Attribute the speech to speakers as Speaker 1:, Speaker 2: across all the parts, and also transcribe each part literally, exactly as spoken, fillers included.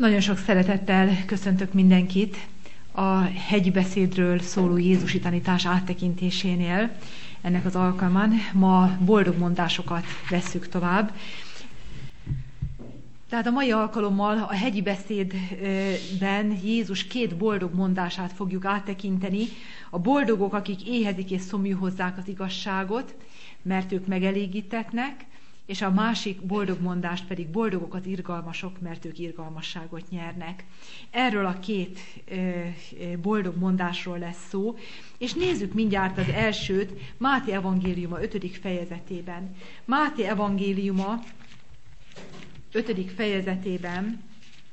Speaker 1: Nagyon sok szeretettel köszöntök mindenkit a hegyi beszédről szóló Jézusi tanítás áttekintésénél. Ennek az alkalmán ma boldog mondásokat vesszük tovább. Tehát a mai alkalommal a hegyi beszédben Jézus két boldog mondását fogjuk áttekinteni. A boldogok, akik éhezik és szomjú hozzák az igazságot, mert ők megelégítetnek, és a másik boldog mondást pedig boldogok az irgalmasok, mert ők irgalmasságot nyernek. Erről a két boldog mondásról lesz szó, és nézzük mindjárt az elsőt Máté evangéliuma ötödik fejezetében. Máté evangéliuma ötödik fejezetében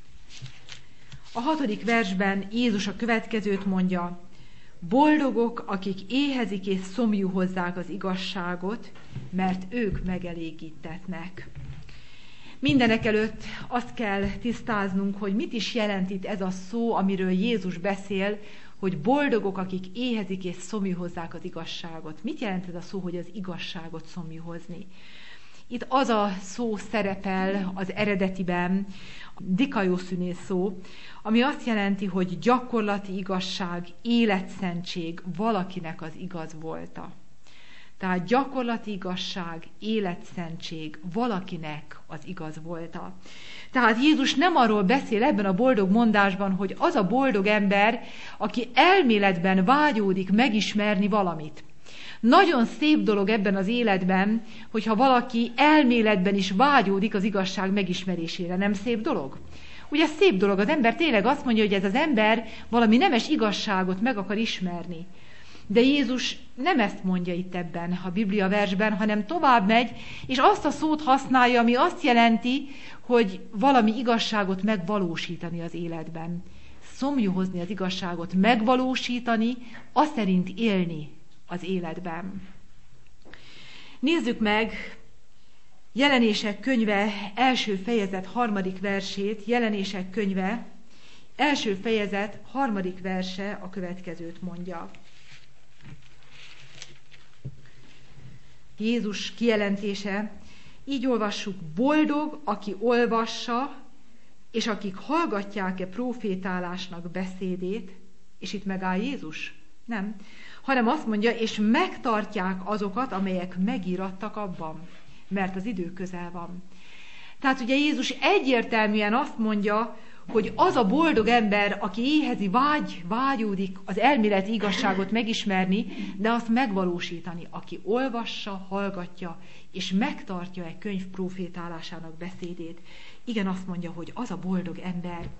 Speaker 1: a hatodik versben Jézus a következőt mondja: boldogok, akik éhezik és szomjú hozzák az igazságot, mert ők megelégítetnek. Mindenekelőtt azt kell tisztáznunk, hogy mit is jelent itt ez a szó, amiről Jézus beszél, hogy boldogok, akik éhezik és szomjú hozzák az igazságot. Mit jelent ez a szó, hogy az igazságot szomjú hozni? Itt az a szó szerepel az eredetiben, dikaioszuné szó, ami azt jelenti, hogy gyakorlati igazság, életszentség, valakinek az igaz volta. Tehát gyakorlati igazság, életszentség, valakinek az igaz volta. Tehát Jézus nem arról beszél ebben a boldog mondásban, hogy az a boldog ember, aki elméletben vágyódik megismerni valamit. Nagyon szép dolog ebben az életben, hogyha valaki elméletben is vágyódik az igazság megismerésére. Nem szép dolog? Ugye szép dolog, az ember tényleg azt mondja, hogy ez az ember valami nemes igazságot meg akar ismerni. De Jézus nem ezt mondja itt ebben a Biblia versben, hanem tovább megy, és azt a szót használja, ami azt jelenti, hogy valami igazságot megvalósítani az életben. Szomjú hozni az igazságot, megvalósítani, azt szerint élni az életben. Nézzük meg Jelenések könyve első fejezet harmadik versét. Jelenések könyve első fejezet harmadik verse a következőt mondja. Jézus kijelentése, így olvassuk: boldog, aki olvassa, és akik hallgatják-e prófétálásnak beszédét, és itt megáll Jézus? Nem. Hanem azt mondja, és megtartják azokat, amelyek megírattak abban, mert az idő közel van. Tehát ugye Jézus egyértelműen azt mondja, hogy az a boldog ember, aki éhezi, vágy, vágyódik az elméleti igazságot megismerni, de azt megvalósítani, aki olvassa, hallgatja, és megtartja egy könyv prófétálásának beszédét. Igen, azt mondja, hogy az a boldog ember.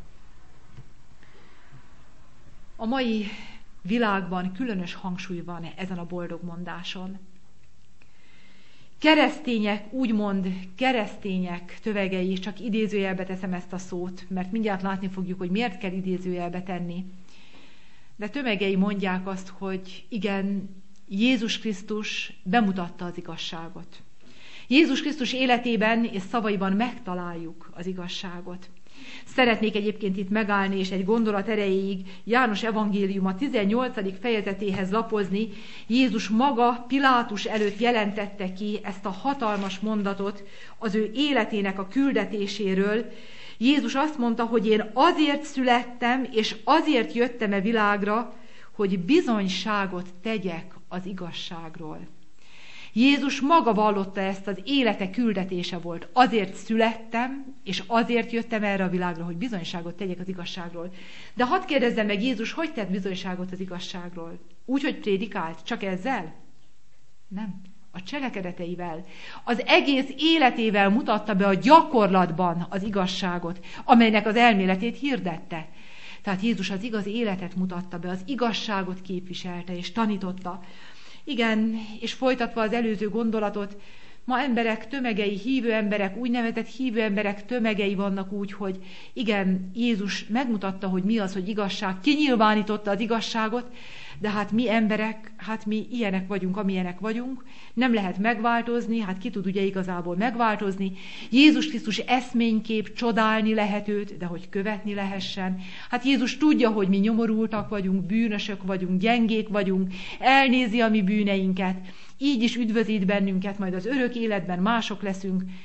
Speaker 1: A mai világban különös hangsúly van ezen a boldog mondáson. Keresztények, úgymond keresztények tövegei, csak idézőjelbe teszem ezt a szót, mert mindjárt látni fogjuk, hogy miért kell idézőjelbe tenni. De tömegei mondják azt, hogy igen, Jézus Krisztus bemutatta az igazságot. Jézus Krisztus életében és szavaiban megtaláljuk az igazságot. Szeretnék egyébként itt megállni, és egy gondolat erejéig János evangéliuma tizennyolcadik fejezetéhez lapozni. Jézus maga Pilátus előtt jelentette ki ezt a hatalmas mondatot az ő életének a küldetéséről. Jézus azt mondta, hogy én azért születtem, és azért jöttem e világra, hogy bizonyságot tegyek az igazságról. Jézus maga vallotta ezt, az élete küldetése volt. Azért születtem, és azért jöttem erre a világra, hogy bizonyságot tegyek az igazságról. De hadd kérdezzem meg, Jézus hogy tett bizonyságot az igazságról? Úgy, hogy prédikált? Csak ezzel? Nem. A cselekedeteivel. Az egész életével mutatta be a gyakorlatban az igazságot, amelynek az elméletét hirdette. Tehát Jézus az igaz életet mutatta be, az igazságot képviselte és tanította. Igen, és folytatva az előző gondolatot, ma emberek tömegei, hívő emberek, úgynevezett hívő emberek tömegei vannak úgy, hogy igen, Jézus megmutatta, hogy mi az, hogy igazság, kinyilvánította az igazságot, de hát mi emberek, hát mi ilyenek vagyunk, amilyenek vagyunk, nem lehet megváltozni, hát ki tud ugye igazából megváltozni. Jézus Krisztus eszménykép, csodálni lehet őt, de hogy követni lehessen. Hát Jézus tudja, hogy mi nyomorultak vagyunk, bűnösök vagyunk, gyengék vagyunk, elnézi a mi bűneinket, így is üdvözít bennünket, majd az örök életben mások leszünk.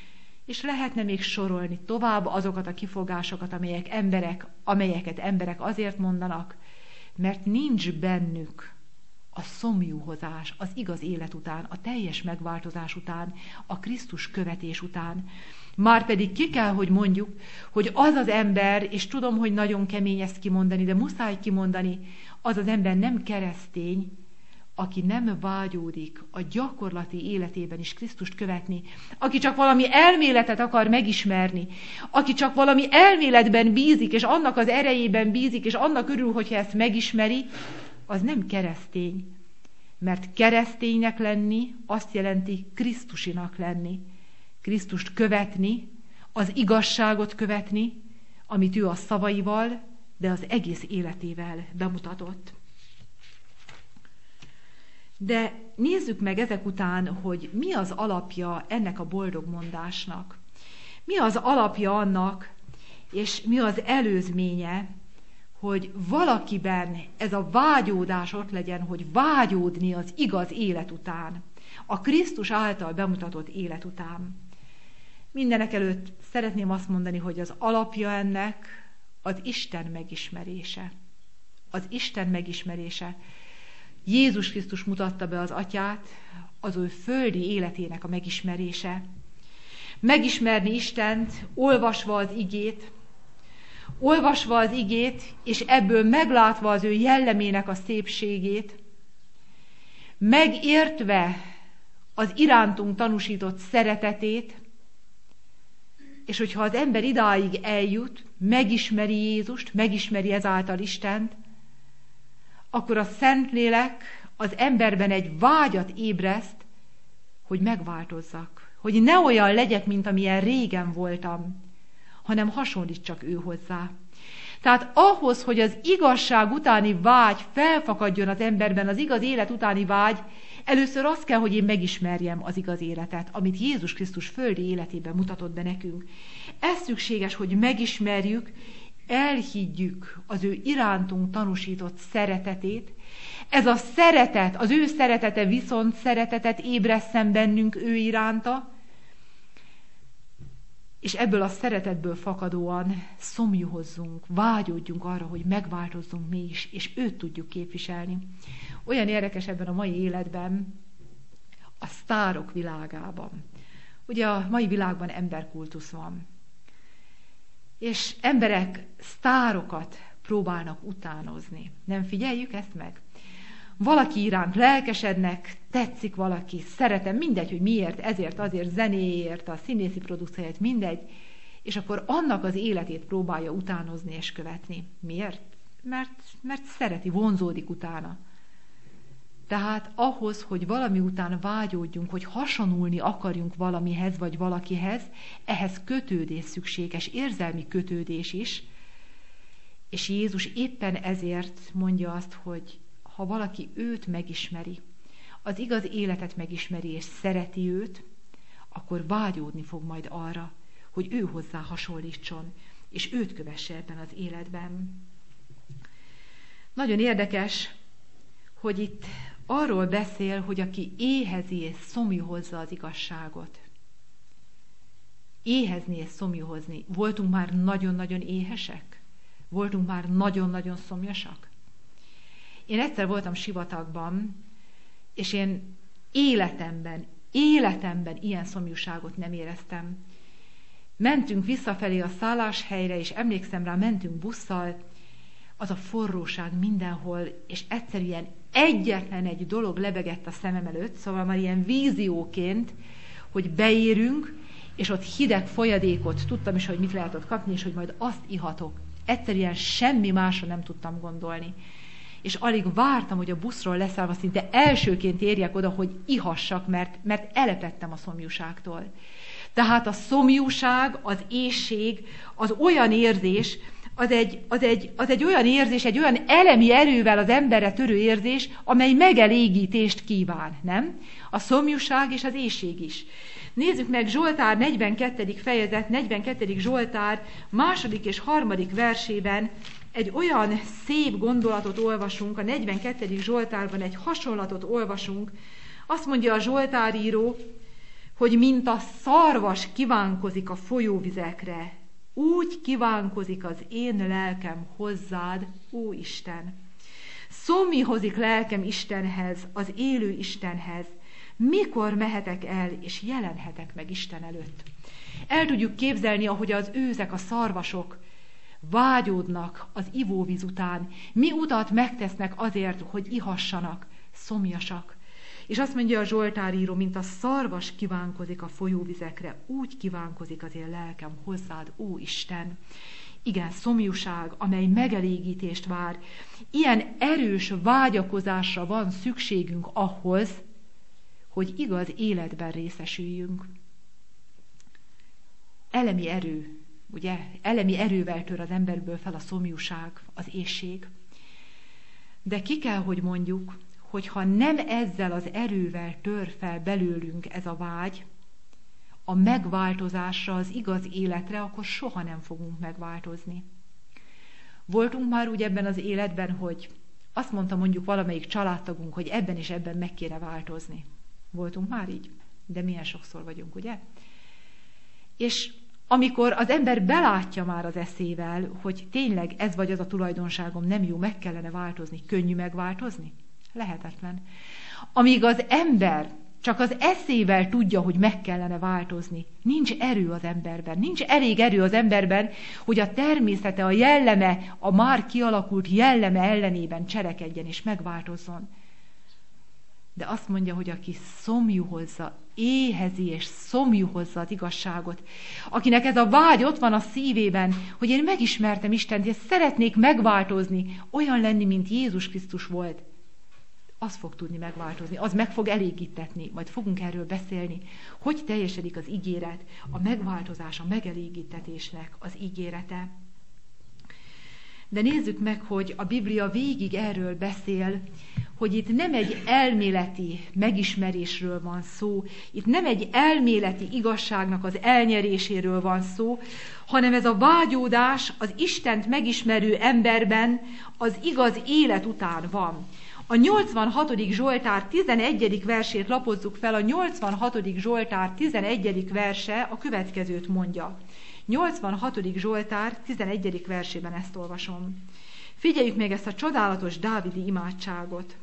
Speaker 1: És lehetne még sorolni tovább azokat a kifogásokat, amelyek emberek, amelyeket emberek azért mondanak, mert nincs bennük a szomjúhozás, az igaz élet után, a teljes megváltozás után, a Krisztus követés után. Márpedig ki kell, hogy mondjuk, hogy az az ember, és tudom, hogy nagyon kemény ezt kimondani, de muszáj kimondani, az az ember nem keresztény, aki nem vágyódik a gyakorlati életében is Krisztust követni, aki csak valami elméletet akar megismerni, aki csak valami elméletben bízik, és annak az erejében bízik, és annak örül, hogyha ezt megismeri, az nem keresztény. Mert kereszténynek lenni azt jelenti Krisztusinak lenni. Krisztust követni, az igazságot követni, amit ő a szavaival, de az egész életével bemutatott. De nézzük meg ezek után, hogy mi az alapja ennek a boldog mondásnak. Mi az alapja annak, és mi az előzménye, hogy valakiben ez a vágyódás ott legyen, hogy vágyódni az igaz élet után, a Krisztus által bemutatott élet után. Mindenek előtt szeretném azt mondani, hogy az alapja ennek az Isten megismerése. Az Isten megismerése. Jézus Krisztus mutatta be az Atyát, az ő földi életének a megismerése. Megismerni Istent, olvasva az igét, olvasva az igét, és ebből meglátva az ő jellemének a szépségét, megértve az irántunk tanúsított szeretetét, és hogyha az ember idáig eljut, megismeri Jézust, megismeri ezáltal Istent, akkor a Szentlélek az emberben egy vágyat ébreszt, hogy megváltozzak, hogy ne olyan legyek, mint amilyen régen voltam, hanem hasonlítsak ő hozzá. Tehát ahhoz, hogy az igazság utáni vágy felfakadjon az emberben, az igaz élet utáni vágy, először az kell, hogy én megismerjem az igaz életet, amit Jézus Krisztus földi életében mutatott be nekünk. Ez szükséges, hogy megismerjük, elhiggyük az ő irántunk tanúsított szeretetét. Ez a szeretet, az ő szeretete viszont szeretetet ébresszen bennünk ő iránta, és ebből a szeretetből fakadóan szomjúhozzunk, vágyódjunk arra, hogy megváltozzunk mi is, és őt tudjuk képviselni. Olyan érdekes ebben a mai életben, a sztárok világában. Ugye a mai világban emberkultusz van. És emberek sztárokat próbálnak utánozni. Nem figyeljük ezt meg? Valaki iránt lelkesednek, tetszik valaki, szeretem, mindegy, hogy miért, ezért, azért, zenéért, a színészi produkcióért, mindegy, és akkor annak az életét próbálja utánozni és követni. Miért? Mert, mert szereti, vonzódik utána. Tehát ahhoz, hogy valami után vágyódjunk, hogy hasonulni akarjunk valamihez vagy valakihez, ehhez kötődés szükséges, érzelmi kötődés is, és Jézus éppen ezért mondja azt, hogy ha valaki őt megismeri, az igaz életet megismeri és szereti őt, akkor vágyódni fog majd arra, hogy ő hozzá hasonlítson, és őt kövesse ebben az életben. Nagyon érdekes, hogy itt arról beszél, hogy aki éhezi és szomjúhozza az igazságot. Éhezni és szomjúhozni. Voltunk már nagyon-nagyon éhesek? Voltunk már nagyon-nagyon szomjasak? Én egyszer voltam sivatagban, és én életemben, életemben ilyen szomjúságot nem éreztem. Mentünk visszafelé a szálláshelyre, és emlékszem rá, mentünk busszal, az a forróság mindenhol, és egyszerűen egyetlen egy dolog lebegett a szemem előtt, szóval már ilyen vízióként, hogy beérünk, és ott hideg folyadékot tudtam is, hogy mit lehet ott kapni, és hogy majd azt ihatok. Egyszerűen semmi másra nem tudtam gondolni. És alig vártam, hogy a buszról leszállva szinte elsőként érjek oda, hogy ihassak, mert, mert elepettem a szomjúságtól. Tehát a szomjúság, az éhség, az olyan érzés, az egy, az, egy, az egy olyan érzés, egy olyan elemi erővel az emberre törő érzés, amely megelégítést kíván, nem? A szomjúság és az éhség is. Nézzük meg Zsoltár negyvenkettedik fejezet, negyvenkettedik Zsoltár második és harmadik versében egy olyan szép gondolatot olvasunk, a negyvenkettedik Zsoltárban egy hasonlatot olvasunk. Azt mondja a Zsoltáríró, hogy mint a szarvas kívánkozik a folyóvizekre, úgy kívánkozik az én lelkem hozzád, ó Isten. Szomjihozik lelkem Istenhez, az élő Istenhez. Mikor mehetek el, és jelenhetek meg Isten előtt? El tudjuk képzelni, ahogy az őzek, a szarvasok vágyódnak az ivóvíz után. Mi utat megtesznek azért, hogy ihassanak, szomjasak. És azt mondja a Zsoltáríró, mint a szarvas kívánkozik a folyóvizekre, úgy kívánkozik az én lelkem hozzád, ó Isten. Igen, szomjúság, amely megelégítést vár. Ilyen erős vágyakozásra van szükségünk ahhoz, hogy igaz életben részesüljünk. Elemi erő, ugye? Elemi erővel tör az emberből fel a szomjúság, az éhség. De ki kell, hogy mondjuk, hogyha nem ezzel az erővel tör fel belőlünk ez a vágy, a megváltozásra, az igaz életre, akkor soha nem fogunk megváltozni. Voltunk már úgy ebben az életben, hogy azt mondta mondjuk valamelyik családtagunk, hogy ebben és ebben meg kéne változni. Voltunk már így? De milyen sokszor vagyunk, ugye? És amikor az ember belátja már az eszével, hogy tényleg ez vagy az a tulajdonságom nem jó, meg kellene változni, könnyű megváltozni? Lehetetlen. Amíg az ember csak az eszével tudja, hogy meg kellene változni, nincs erő az emberben, nincs elég erő az emberben, hogy a természete, a jelleme, a már kialakult jelleme ellenében cselekedjen és megváltozzon. De azt mondja, hogy aki szomjú hozza, éhezi és szomjú hozza az igazságot, akinek ez a vágy ott van a szívében, hogy én megismertem Istent, és szeretnék megváltozni, olyan lenni, mint Jézus Krisztus volt, az fog tudni megváltozni, az meg fog elégítetni, majd fogunk erről beszélni, hogy teljesedik az ígéret, a megváltozás, a megelégítetésnek az ígérete. De nézzük meg, hogy a Biblia végig erről beszél, hogy itt nem egy elméleti megismerésről van szó, itt nem egy elméleti igazságnak az elnyeréséről van szó, hanem ez a vágyódás az Istent megismerő emberben az igaz élet után van. A nyolcvanhatodik Zsoltár tizenegyedik versét lapozzuk fel, a nyolcvanhatodik Zsoltár tizenegyedik verse a következőt mondja. nyolcvanhatodik Zsoltár tizenegyedik versében ezt olvasom. Figyeljük meg ezt a csodálatos dávidi imádságot.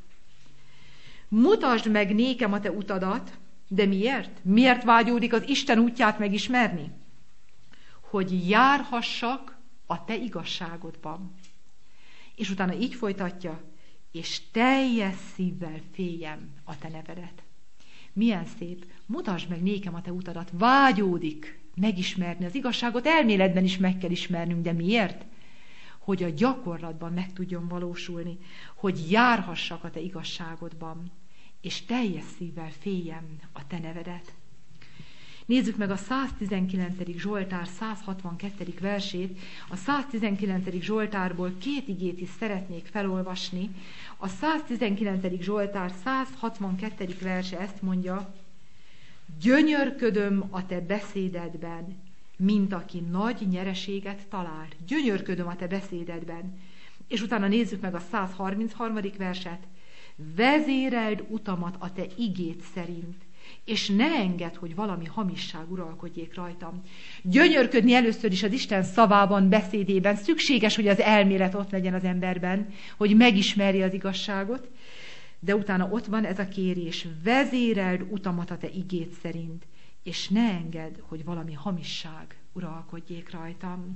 Speaker 1: Mutasd meg nékem a te utadat, de miért? Miért vágyódik az Isten útját megismerni? Hogy járhassak a te igazságodban. És utána így folytatja, és teljes szívvel féljem a te nevedet. Milyen szép, mutasd meg nékem a te utadat, vágyódik megismerni az igazságot, elméletben is meg kell ismernünk, de miért? Hogy a gyakorlatban meg tudjon valósulni, hogy járhassak a te igazságodban, és teljes szívvel féljem a te nevedet. Nézzük meg a száztizenkilencedik Zsoltár százhatvankettedik versét. A száztizenkilencedik Zsoltárból két igét is szeretnék felolvasni. A száztizenkilencedik Zsoltár százhatvankettedik verse ezt mondja: gyönyörködöm a te beszédedben, mint aki nagy nyereséget talált. Gyönyörködöm a te beszédedben. És utána nézzük meg a százharmincharmadik verset. Vezéreld utamat a te igéd szerint, és ne engedd, hogy valami hamisság uralkodjék rajtam. Gyönyörködni először is az Isten szavában, beszédében. Szükséges, hogy az elmélet ott legyen az emberben, hogy megismerje az igazságot, de utána ott van ez a kérés, vezéreld utamat a te igéd szerint, és ne engedd, hogy valami hamisság uralkodjék rajtam.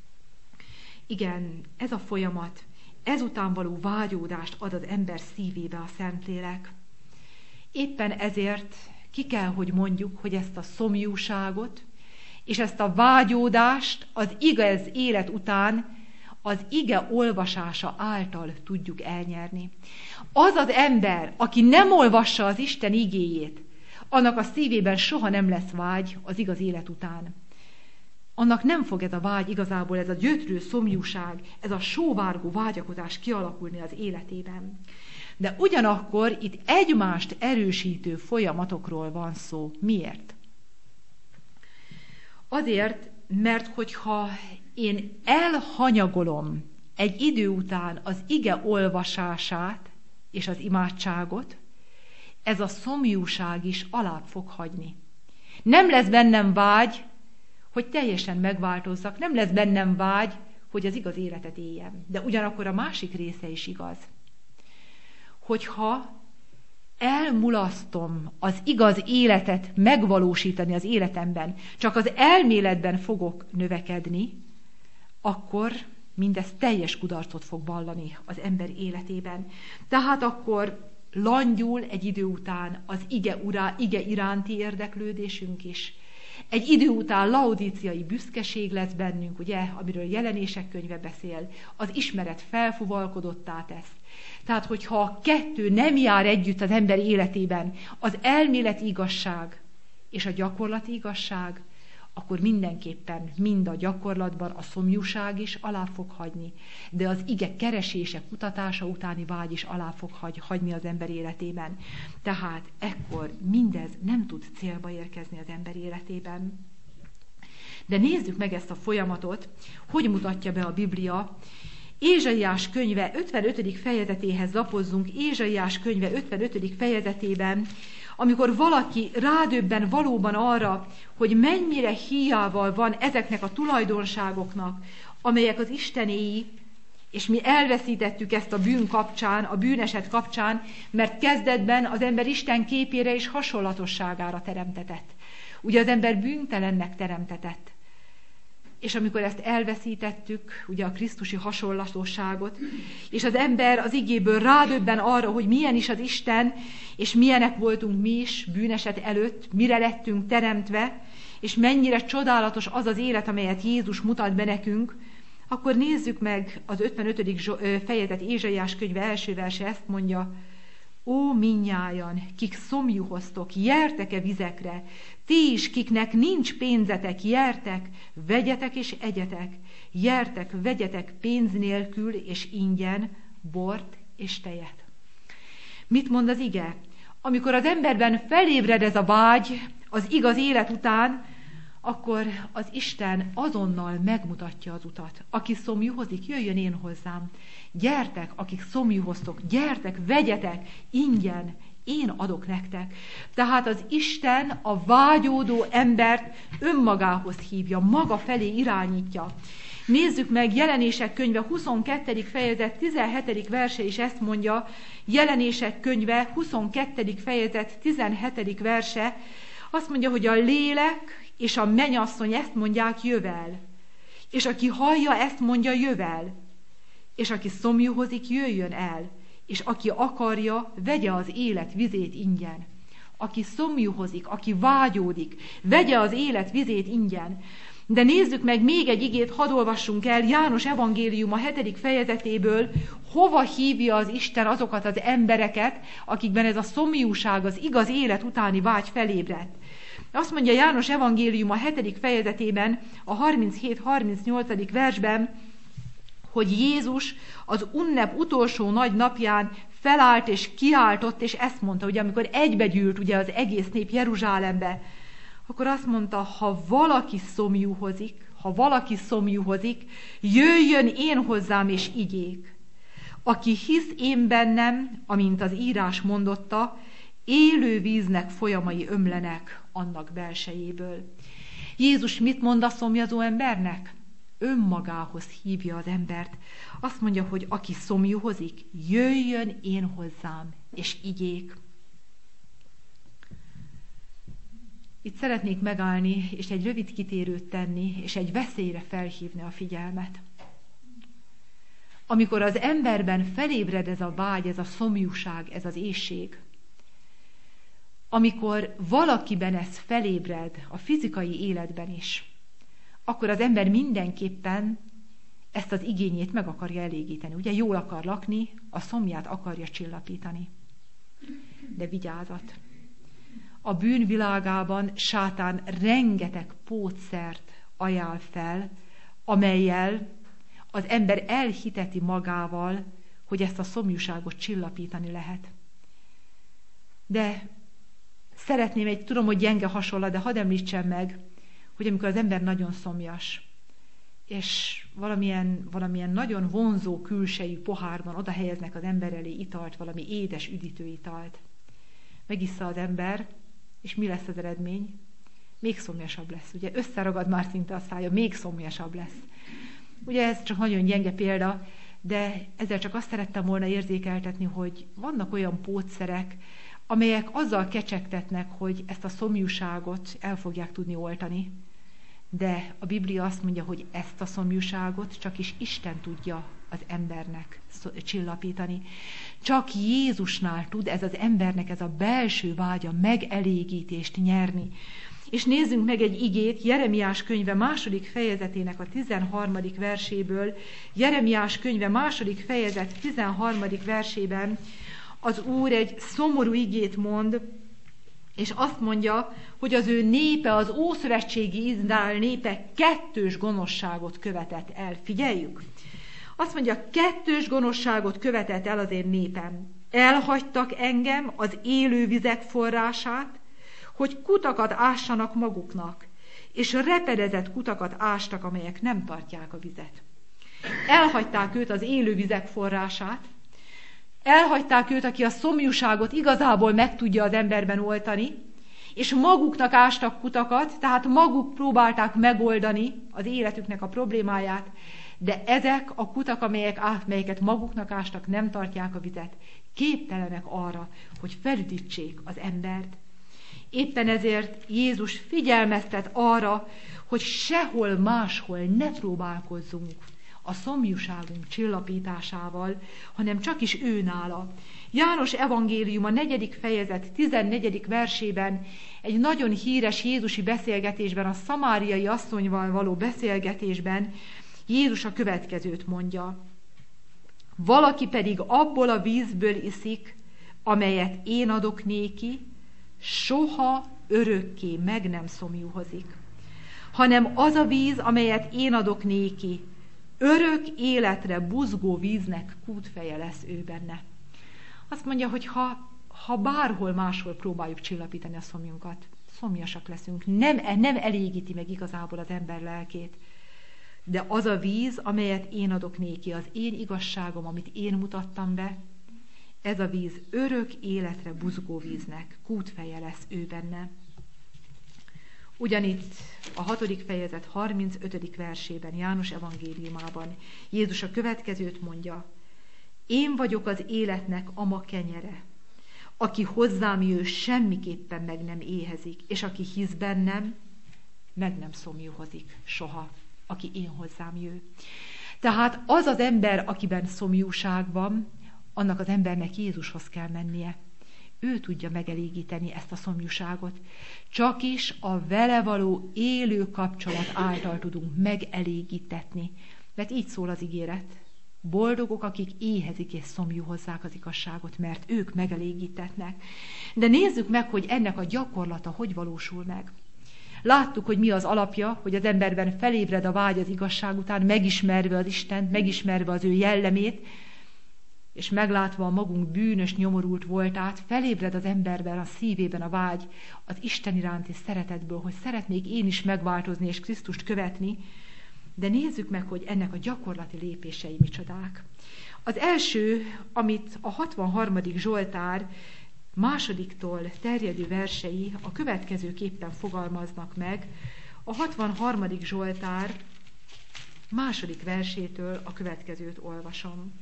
Speaker 1: Igen, ez a folyamat, ezután való vágyódást ad az ember szívébe a Szentlélek. Éppen ezért ki kell, hogy mondjuk, hogy ezt a szomjúságot és ezt a vágyódást az igaz élet után az ige olvasása által tudjuk elnyerni. Az az ember, aki nem olvassa az Isten igéjét, annak a szívében soha nem lesz vágy az igaz élet után. Annak nem fog ez a vágy igazából, ez a gyötrő szomjúság, ez a sóvárgó vágyakozás kialakulni az életében. De ugyanakkor itt egymást erősítő folyamatokról van szó. Miért? Azért, mert hogyha én elhanyagolom egy idő után az ige olvasását és az imádságot, ez a szomjúság is alább fog hagyni. Nem lesz bennem vágy, hogy teljesen megváltozzak, nem lesz bennem vágy, hogy az igaz életet éljem. De ugyanakkor a másik része is igaz. Hogyha elmulasztom az igaz életet megvalósítani az életemben, csak az elméletben fogok növekedni, akkor mindez teljes kudarcot fog vallani az ember életében. Tehát akkor langyul egy idő után az ige, urá, ige iránti érdeklődésünk is. Egy idő után laodíciai büszkeség lesz bennünk, ugye, amiről Jelenések könyve beszél, az ismeret felfuvalkodottá tesz. Tehát, hogyha a kettő nem jár együtt az ember életében, az elméleti igazság és a gyakorlati igazság, akkor mindenképpen mind a gyakorlatban a szomjúság is alá fog hagyni, de az ige keresése, kutatása utáni vágy is alá fog hagy, hagyni az ember életében. Tehát ekkor mindez nem tud célba érkezni az ember életében. De nézzük meg ezt a folyamatot, hogy mutatja be a Biblia. Ézsaiás könyve ötvenötödik fejezetéhez lapozzunk, Ézsaiás könyve ötvenötödik fejezetében, amikor valaki rádöbben valóban arra, hogy mennyire híjával van ezeknek a tulajdonságoknak, amelyek az istenéi, és mi elveszítettük ezt a bűn kapcsán, a bűneset kapcsán, mert kezdetben az ember Isten képére és hasonlatosságára teremtetett. Ugye az ember bűntelennek teremtetett. És amikor ezt elveszítettük, ugye a krisztusi hasonlatosságot, és az ember az igéből rádöbben arra, hogy milyen is az Isten, és milyenek voltunk mi is bűneset előtt, mire lettünk teremtve, és mennyire csodálatos az az élet, amelyet Jézus mutat be nekünk, akkor nézzük meg az ötvenötödik fejezet Ézsaiás könyve első verse, ezt mondja: Ó, minnyájan, kik szomjúhoztok, jertek-e vizekre, ti is, kiknek nincs pénzetek, jertek, vegyetek és egyetek, jertek, vegyetek pénz nélkül és ingyen bort és tejet. Mit mond az ige? Amikor az emberben felébred ez a vágy az igaz élet után, akkor az Isten azonnal megmutatja az utat. Aki szomjúhozik, jöjjön én hozzám. Gyertek, akik szomjúhoztok, gyertek, vegyetek, ingyen, én adok nektek. Tehát az Isten a vágyódó embert önmagához hívja, maga felé irányítja. Nézzük meg Jelenések könyve huszonkettedik fejezet tizenhetedik verse is ezt mondja, Jelenések könyve huszonkettedik fejezet tizenhetedik verse, azt mondja, hogy a lélek és a mennyasszony ezt mondják, jövel. És aki hallja, ezt mondja, jövel. És aki szomjúhozik, jöjjön el. És aki akarja, vegye az élet vizét ingyen. Aki szomjúhozik, aki vágyódik, vegye az élet vizét ingyen. De nézzük meg még egy igét, hadd olvassunk el János evangélium a hetedik fejezetéből, hova hívja az Isten azokat az embereket, akikben ez a szomjúság, az igaz élet utáni vágy felébredt. Azt mondja János evangélium a hetedik fejezetében, a harminchét harmincnyolcadik versben, hogy Jézus az ünnep utolsó nagy napján felállt és kiáltott, és ezt mondta, hogy amikor egybegyűlt ugye az egész nép Jeruzsálembe, akkor azt mondta, ha valaki szomjúhozik, ha valaki szomjúhozik, jöjjön én hozzám és igyék. Aki hisz én bennem, amint az írás mondotta, élő víznek folyamai ömlenek annak belsejéből. Jézus mit mond a szomjazó embernek? Önmagához hívja az embert. Azt mondja, hogy aki szomjúhozik, jöjjön én hozzám, és igyék. Itt szeretnék megállni, és egy rövid kitérőt tenni, és egy veszélyre felhívni a figyelmet. Amikor az emberben felébred ez a vágy, ez a szomjúság, ez az éhség, amikor valakiben ez felébred a fizikai életben is, akkor az ember mindenképpen ezt az igényét meg akarja elégíteni. Ugye jól akar lakni, a szomját akarja csillapítani. De vigyázat! A bűn világában sátán rengeteg pótszert ajánl fel, amellyel az ember elhiteti magával, hogy ezt a szomjúságot csillapítani lehet. De szeretném, egy, tudom, hogy gyenge hasonlat, de hadd említsem meg, hogy amikor az ember nagyon szomjas, és valamilyen, valamilyen nagyon vonzó külsejű pohárban oda helyeznek az ember elé italt, valami édes üdítő italt. Megissza az ember, és mi lesz az eredmény? még szomjasabb lesz. Ugye összeragad már szinte a szája, még szomjasabb lesz. Ugye ez csak nagyon gyenge példa, de ezzel csak azt szerettem volna érzékeltetni, hogy vannak olyan pótszerek, amelyek azzal kecsegtetnek, hogy ezt a szomjúságot el fogják tudni oltani. De a Biblia azt mondja, hogy ezt a szomjúságot csak is Isten tudja az embernek csillapítani. Csak Jézusnál tud ez az embernek, ez a belső vágya megelégítést nyerni. És nézzünk meg egy igét, Jeremiás könyve második fejezetének a tizenharmadik verséből. Jeremiás könyve második fejezet tizenharmadik versében az Úr egy szomorú igét mond, és azt mondja, hogy az ő népe, az ószövetségi Izrael népe kettős gonoszságot követett el. Figyeljük! Azt mondja, kettős gonoszságot követett el az én népem. Elhagytak engem, az élő vizek forrását, hogy kutakat ássanak maguknak, és repedezett kutakat ástak, amelyek nem tartják a vizet. Elhagyták őt, az élő vizek forrását, elhagyták őt, aki a szomjúságot igazából meg tudja az emberben oltani, és maguknak ástak kutakat, tehát maguk próbálták megoldani az életüknek a problémáját, de ezek a kutak, amelyek, amelyeket maguknak ástak, nem tartják a vizet, képtelenek arra, hogy felüdítsék az embert. Éppen ezért Jézus figyelmeztet arra, hogy sehol máshol ne próbálkozzunk a szomjúságunk csillapításával, hanem csak is ő nála. János evangélium a negyedik fejezet tizennegyedik versében egy nagyon híres jézusi beszélgetésben, a szamáriai asszonyval való beszélgetésben Jézus a következőt mondja. Valaki pedig abból a vízből iszik, amelyet én adok néki, soha örökké meg nem szomjúhozik, hanem az a víz, amelyet én adok néki, örök életre buzgó víznek kútfeje lesz ő benne. Azt mondja, hogy ha, ha bárhol máshol próbáljuk csillapítani a szomjunkat, szomjasak leszünk, nem, nem elégíti meg igazából az ember lelkét. De az a víz, amelyet én adok néki, az én igazságom, amit én mutattam be, ez a víz örök életre buzgó víznek kútfeje lesz ő benne. Ugyanitt a hatodik fejezet harmincötödik versében, János evangéliumában Jézus a következőt mondja. Én vagyok az életnek a ma kenyere. Aki hozzám jő, semmiképpen meg nem éhezik, és aki hisz bennem, meg nem szomjúhozik soha, aki én hozzám jő. Tehát az az ember, akiben szomjúság van, annak az embernek Jézushoz kell mennie. Ő tudja megelégíteni ezt a szomjúságot. Csak is a vele való élő kapcsolat által tudunk megelégítetni. Mert így szól az ígéret. Boldogok, akik éhezik és szomjúhozzák az igazságot, mert ők megelégítetnek. De nézzük meg, hogy ennek a gyakorlata hogy valósul meg. Láttuk, hogy mi az alapja, hogy az emberben felébred a vágy az igazság után, megismerve az Istent, megismerve az ő jellemét, és meglátva a magunk bűnös, nyomorult voltát, felébred az emberben, a szívében a vágy az Isten iránti szeretetből, hogy szeretnék én is megváltozni és Krisztust követni, de nézzük meg, hogy ennek a gyakorlati lépései micsodák. Az első, amit a hatvanharmadik Zsoltár másodiktól terjedő versei a következőképpen fogalmaznak meg. A hatvanharmadik Zsoltár második versétől a következőt olvasom.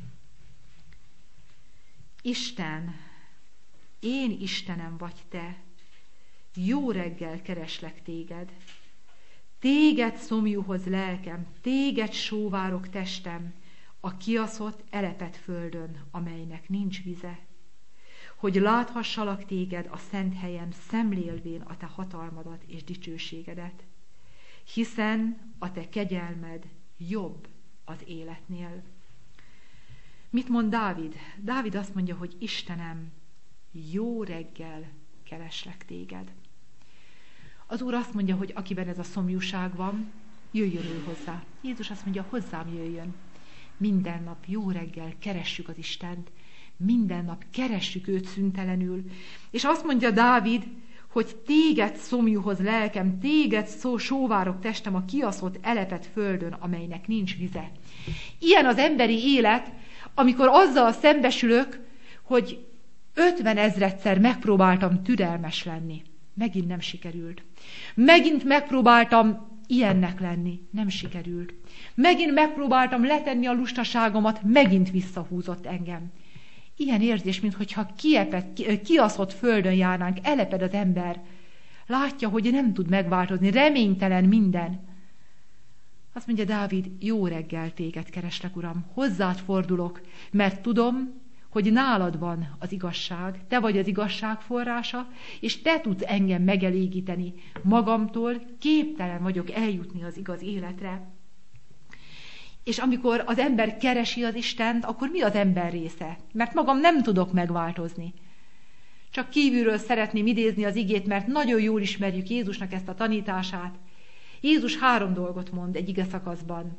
Speaker 1: Isten, én Istenem vagy te, jó reggel kereslek téged. Téged szomjúhoz lelkem, téged sóvárok testem, a kiaszott elepet földön, amelynek nincs vize. Hogy láthassalak téged a szent helyen, szemlélvén a te hatalmadat és dicsőségedet. Hiszen a te kegyelmed jobb az életnél. Mit mond Dávid? Dávid azt mondja, hogy Istenem, jó reggel kereslek téged. Az Úr azt mondja, hogy akiben ez a szomjúság van, jöjjön ő hozzá. Jézus azt mondja, hozzám jöjjön. Minden nap jó reggel keressük az Istent, minden nap keressük őt szüntelenül. És azt mondja Dávid, hogy téged szomjúhoz lelkem, téged szó, sóvárok testem a kiaszott elepet földön, amelynek nincs vize. Ilyen az emberi élet, amikor azzal szembesülök, hogy ötvenezredszer megpróbáltam türelmes lenni. megint nem sikerült. Megint megpróbáltam ilyennek lenni, nem sikerült. Megint megpróbáltam letenni a lustaságomat, megint visszahúzott engem. Ilyen érzés, mintha kiepett, kiaszott földön járnánk, eleped az ember. Látja, hogy nem tud megváltozni, reménytelen minden. Azt mondja Dávid, jó reggel téged kereslek, Uram, hozzád fordulok, mert tudom, hogy nálad van az igazság, te vagy az igazság forrása, és te tudsz engem megelégíteni. Magamtól képtelen vagyok eljutni az igaz életre. És amikor az ember keresi az Istent, akkor mi az ember része? Mert magam nem tudok megváltozni. Csak kívülről szeretném idézni az igét, mert nagyon jól ismerjük Jézusnak ezt a tanítását. Jézus három dolgot mond egy ige szakaszban.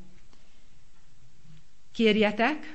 Speaker 1: Kérjetek,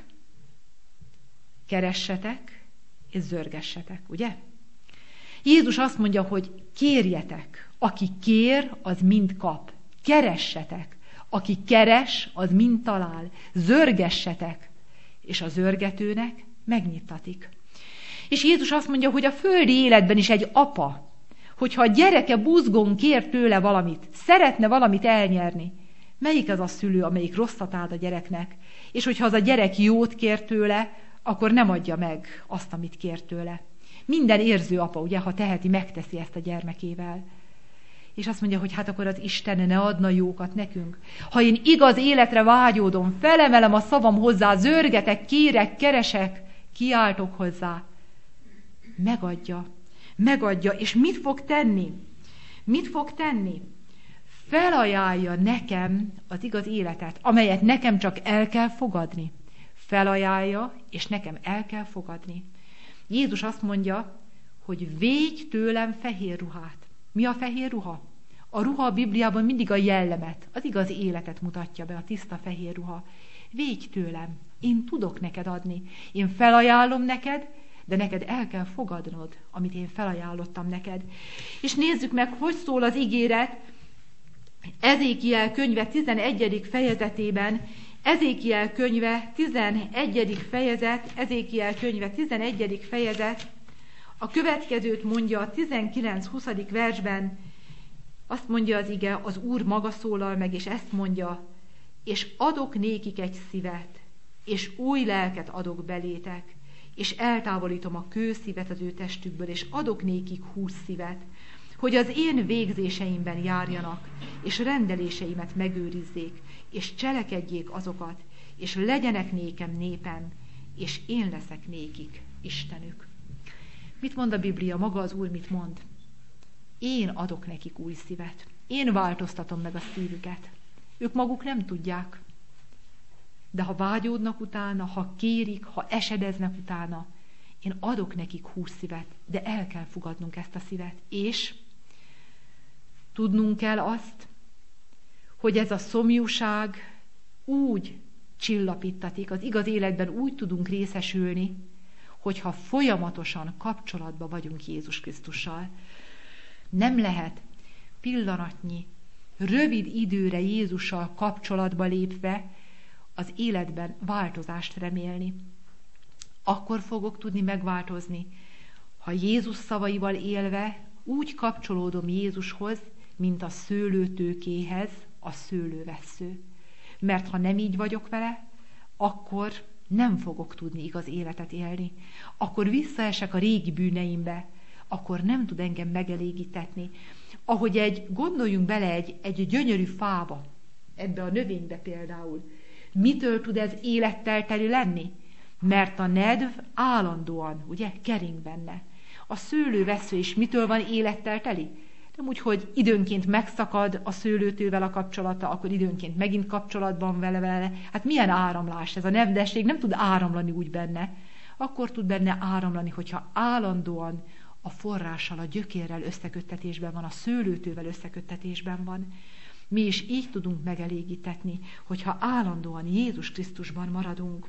Speaker 1: keressetek, és zörgessetek, ugye? Jézus azt mondja, hogy kérjetek. Aki kér, az mind kap. Keressetek. Aki keres, az mind talál. Zörgessetek. És a zörgetőnek megnyittatik. És Jézus azt mondja, hogy a földi életben is egy apa, hogyha a gyereke buzgón kér tőle valamit, szeretne valamit elnyerni, melyik az a szülő, amelyik rosszat ad a gyereknek? És hogyha az a gyerek jót kér tőle, akkor nem adja meg azt, amit kér tőle. Minden érző apa, ugye, ha teheti, megteszi ezt a gyermekével. És azt mondja, hogy hát akkor az Isten ne adna jókat nekünk. Ha én igaz életre vágyódom, felemelem a szavam hozzá, zörgetek, kérek, keresek, kiáltok hozzá, megadja, megadja, és mit fog tenni? Mit fog tenni? Felajánlja nekem az igaz életet, amelyet nekem csak el kell fogadni. Felajánlja, és nekem el kell fogadni. Jézus azt mondja, hogy védj tőlem fehér ruhát. Mi a fehér ruha? A ruha a Bibliában mindig a jellemet, az igaz életet mutatja be, a tiszta fehér ruha. Védj tőlem, én tudok neked adni. Én felajánlom neked, de neked el kell fogadnod, amit én felajánlottam neked. És nézzük meg, hogy szól az ígéret Ezékiel könyve tizenegyedik fejezetében. Ezékiel könyve tizenegyedik fejezet, Ezékiel könyve tizenegyedik fejezet, a következőt mondja a tizenkilenc-huszadik versben, azt mondja az ige, az Úr maga szólal meg, és ezt mondja, és adok nékik egy szívet, és új lelket adok belétek, és eltávolítom a kőszívet az ő testükből, és adok nékik húsz szívet, hogy az én végzéseimben járjanak, és rendeléseimet megőrizzék, és cselekedjék azokat, és legyenek nékem népen, és én leszek nékik Istenük. Mit mond a Biblia? Maga az Úr mit mond? Én adok nekik új szívet. Én változtatom meg a szívüket. Ők maguk nem tudják. De ha vágyódnak utána, ha kérik, ha esedeznek utána, én adok nekik húsz szívet, de el kell fogadnunk ezt a szívet. És tudnunk kell azt, hogy ez a szomjúság úgy csillapítatik, az igaz életben úgy tudunk részesülni, hogyha folyamatosan kapcsolatban vagyunk Jézus Krisztussal. Nem lehet pillanatnyi, rövid időre Jézussal kapcsolatba lépve az életben változást remélni. Akkor fogok tudni megváltozni, ha Jézus szavaival élve úgy kapcsolódom Jézushoz, mint a szőlőtőkéhez a szőlővessző. Mert ha nem így vagyok vele, akkor nem fogok tudni igaz életet élni. Akkor visszaesek a régi bűneimbe, akkor nem tud engem megelégítetni. Ahogy egy, gondoljunk bele egy, egy gyönyörű fába, ebbe a növénybe például. Mitől tud ez élettel teli lenni? Mert a nedv állandóan, ugye, kering benne. A szőlővessző is mitől van élettel teli? Nem úgy, hogy időnként megszakad a szőlőtővel a kapcsolata, akkor időnként megint kapcsolatban vele vele. Hát milyen áramlás ez? A nedvesség nem tud áramlani úgy benne. Akkor tud benne áramlani, hogyha állandóan a forrással, a gyökérrel összeköttetésben van, a szőlőtővel összeköttetésben van. Mi is így tudunk megelégítetni, hogyha állandóan Jézus Krisztusban maradunk.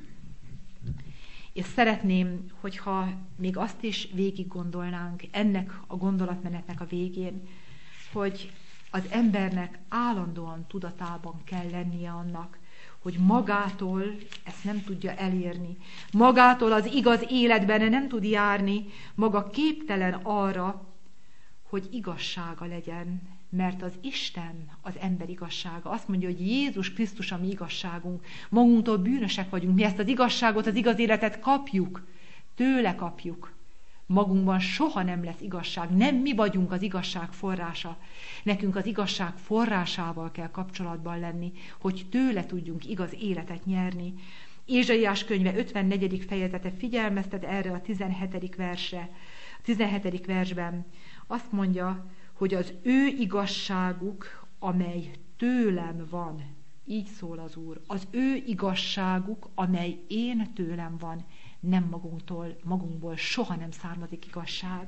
Speaker 1: És szeretném, hogyha még azt is végig gondolnánk ennek a gondolatmenetnek a végén, hogy az embernek állandóan tudatában kell lennie annak, hogy magától ezt nem tudja elérni. Magától az igaz életben nem tud járni, maga képtelen arra, hogy igazsága legyen, mert az Isten az ember igazsága. Azt mondja, hogy Jézus Krisztus a mi igazságunk. Magunktól bűnösek vagyunk. Mi ezt az igazságot, az igaz életet kapjuk. Tőle kapjuk. Magunkban soha nem lesz igazság. Nem mi vagyunk az igazság forrása. Nekünk az igazság forrásával kell kapcsolatban lenni, hogy tőle tudjunk igaz életet nyerni. Ézsaiás könyve ötvennegyedik fejezete figyelmeztet erre a tizenhetedik versre. A tizenhetedik versben azt mondja, hogy az ő igazságuk, amely tőlem van, így szól az Úr, az ő igazságuk, amely én tőlem van, nem magunktól, magunkból soha nem származik igazság.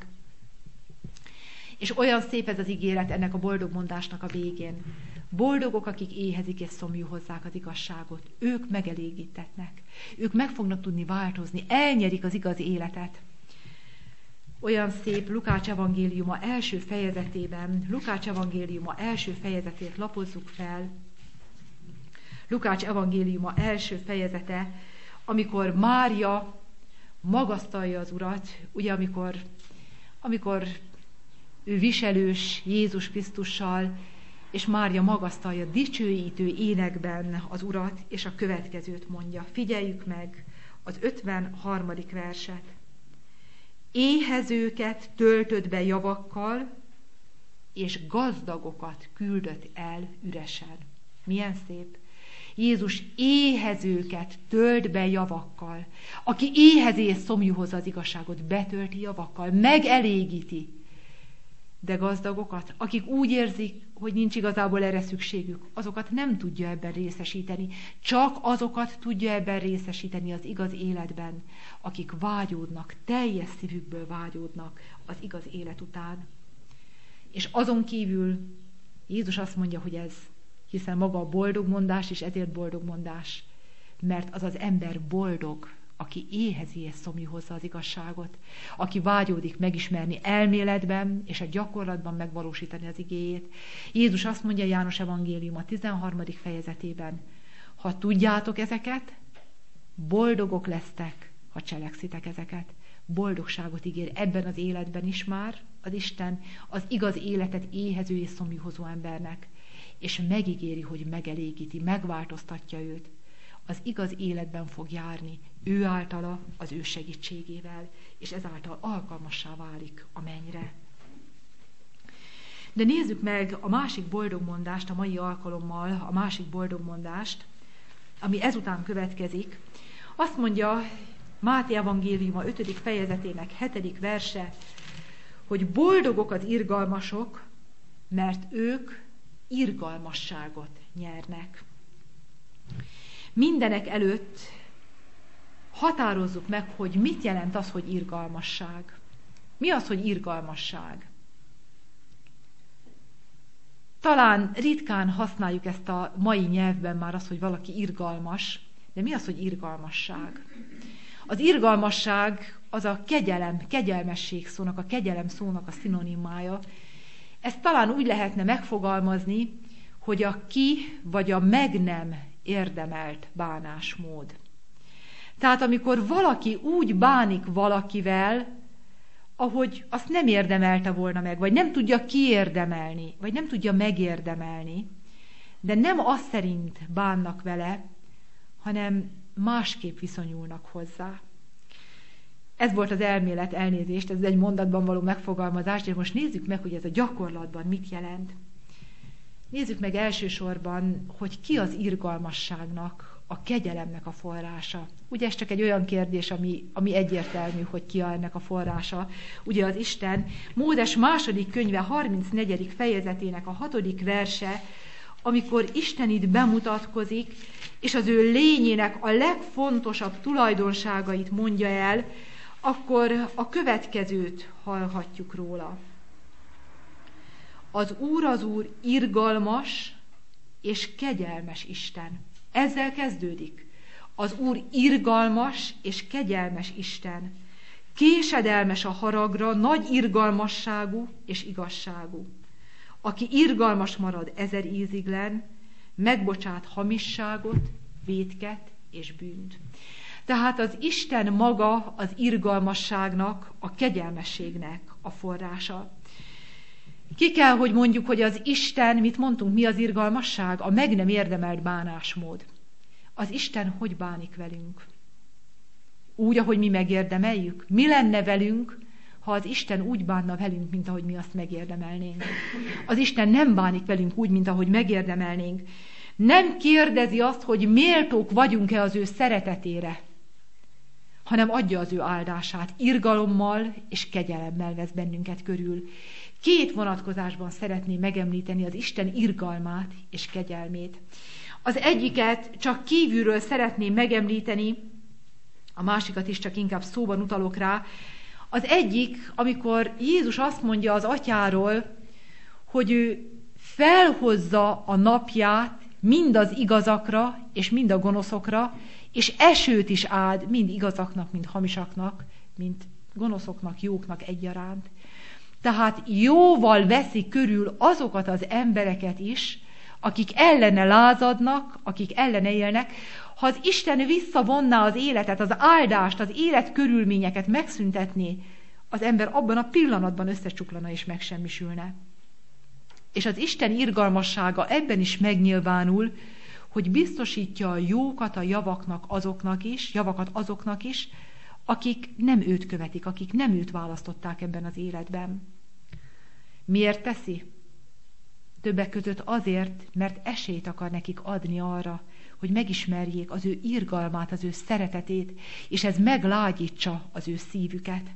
Speaker 1: És olyan szép ez az ígéret ennek a boldog mondásnak a végén. Boldogok, akik éhezik és szomjú hozzák az igazságot. Ők megelégítetnek. Ők meg fognak tudni változni, elnyerik az igaz életet. Olyan szép Lukács evangéliuma első fejezetében, Lukács evangéliuma első fejezetét lapozzuk fel. Lukács evangéliuma első fejezete, amikor Mária magasztalja az Urat, ugye amikor, amikor ő viselős Jézus Krisztussal, és Mária magasztalja dicsőítő énekben az Urat, és a következőt mondja. Figyeljük meg az ötvenharmadik verset. Éhezőket töltött be javakkal, és gazdagokat küldött el üresen. Milyen szép! Jézus éhezőket tölt be javakkal. Aki éhezi és szomjú hozza az igazságot, betölti javakkal, megelégíti. De gazdagokat, akik úgy érzik, hogy nincs igazából erre szükségük, azokat nem tudja ebben részesíteni. Csak azokat tudja ebben részesíteni az igaz életben, akik vágyódnak, teljes szívükből vágyódnak az igaz élet után. És azon kívül Jézus azt mondja, hogy ez, hiszen maga a boldog mondás, és ezért boldog mondás, mert az az ember boldog, aki éhezi és szomjú hozza az igazságot, aki vágyódik megismerni elméletben és a gyakorlatban megvalósítani az igéjét. Jézus azt mondja János evangélium a tizenharmadik fejezetében, ha tudjátok ezeket, boldogok lesztek, ha cselekszitek ezeket. Boldogságot ígér ebben az életben is már az Isten az igaz életet éhező és szomjú hozó embernek, és megígéri, hogy megelégíti, megváltoztatja őt. Az igaz életben fog járni, ő általa, az ő segítségével, és ezáltal alkalmassá válik a mennyre. De nézzük meg a másik boldogmondást, a mai alkalommal a másik boldogmondást, ami ezután következik. Azt mondja Máté evangéliuma ötödik fejezetének hetedik verse, hogy boldogok az irgalmasok, mert ők irgalmasságot nyernek. Mindenek előtt határozzuk meg, hogy mit jelent az, hogy irgalmasság. Mi az, hogy irgalmasság? Talán ritkán használjuk ezt a mai nyelvben már azt, hogy valaki irgalmas, de mi az, hogy irgalmasság? Az irgalmasság az a kegyelem, kegyelmesség szónak, a kegyelem szónak a szinonimája. Ezt talán úgy lehetne megfogalmazni, hogy a ki vagy a meg nem érdemelt bánásmód. Tehát amikor valaki úgy bánik valakivel, ahogy azt nem érdemelte volna meg, vagy nem tudja kiérdemelni, vagy nem tudja megérdemelni, de nem az szerint bánnak vele, hanem másképp viszonyulnak hozzá. Ez volt az elmélet, elnézést, ez egy mondatban való megfogalmazás, de most nézzük meg, hogy ez a gyakorlatban mit jelent. Nézzük meg elsősorban, hogy ki az irgalmasságnak, a kegyelemnek a forrása. Ugye ez csak egy olyan kérdés, ami, ami egyértelmű, hogy ki ennek a forrása. Ugye az Isten. Mózes második könyve harmincnegyedik fejezetének a hatodik verse, amikor Isten itt bemutatkozik, és az ő lényének a legfontosabb tulajdonságait mondja el, akkor a következőt hallhatjuk róla. Az Úr az Úr irgalmas és kegyelmes Isten. Ezzel kezdődik. Az Úr irgalmas és kegyelmes Isten. Késedelmes a haragra, nagy irgalmasságú és igazságú. Aki irgalmas marad ezer íziglen, megbocsát hamisságot, vétket és bűnt. Tehát az Isten maga az irgalmasságnak, a kegyelmességnek a forrása. Ki kell, hogy mondjuk, hogy az Isten, mit mondtunk, mi az irgalmasság? A meg nem érdemelt bánásmód. Az Isten hogy bánik velünk? Úgy, ahogy mi megérdemeljük? Mi lenne velünk, ha az Isten úgy bánna velünk, mint ahogy mi azt megérdemelnénk? Az Isten nem bánik velünk úgy, mint ahogy megérdemelnénk. Nem kérdezi azt, hogy méltók vagyunk-e az ő szeretetére, hanem adja az ő áldását. Irgalommal és kegyelemmel vesz bennünket körül. Két vonatkozásban szeretném megemlíteni az Isten irgalmát és kegyelmét. Az egyiket csak kívülről szeretném megemlíteni, a másikat is csak inkább szóban utalok rá. Az egyik, amikor Jézus azt mondja az atyáról, hogy ő felhozza a napját mind az igazakra és mind a gonoszokra, és esőt is áld mind igazaknak, mind hamisaknak, mind gonoszoknak, jóknak egyaránt. Tehát jóval veszi körül azokat az embereket is, akik ellene lázadnak, akik ellene élnek. Ha az Isten visszavonná az életet, az áldást, az élet körülményeket megszüntetné, az ember abban a pillanatban összecsuklana és megsemmisülne. És az Isten irgalmassága ebben is megnyilvánul, hogy biztosítja a jókat a javaknak azoknak is, javakat azoknak is, akik nem őt követik, akik nem őt választották ebben az életben. Miért teszi? Többek között azért, mert esélyt akar nekik adni arra, hogy megismerjék az ő irgalmát, az ő szeretetét, és ez meglágyítsa az ő szívüket.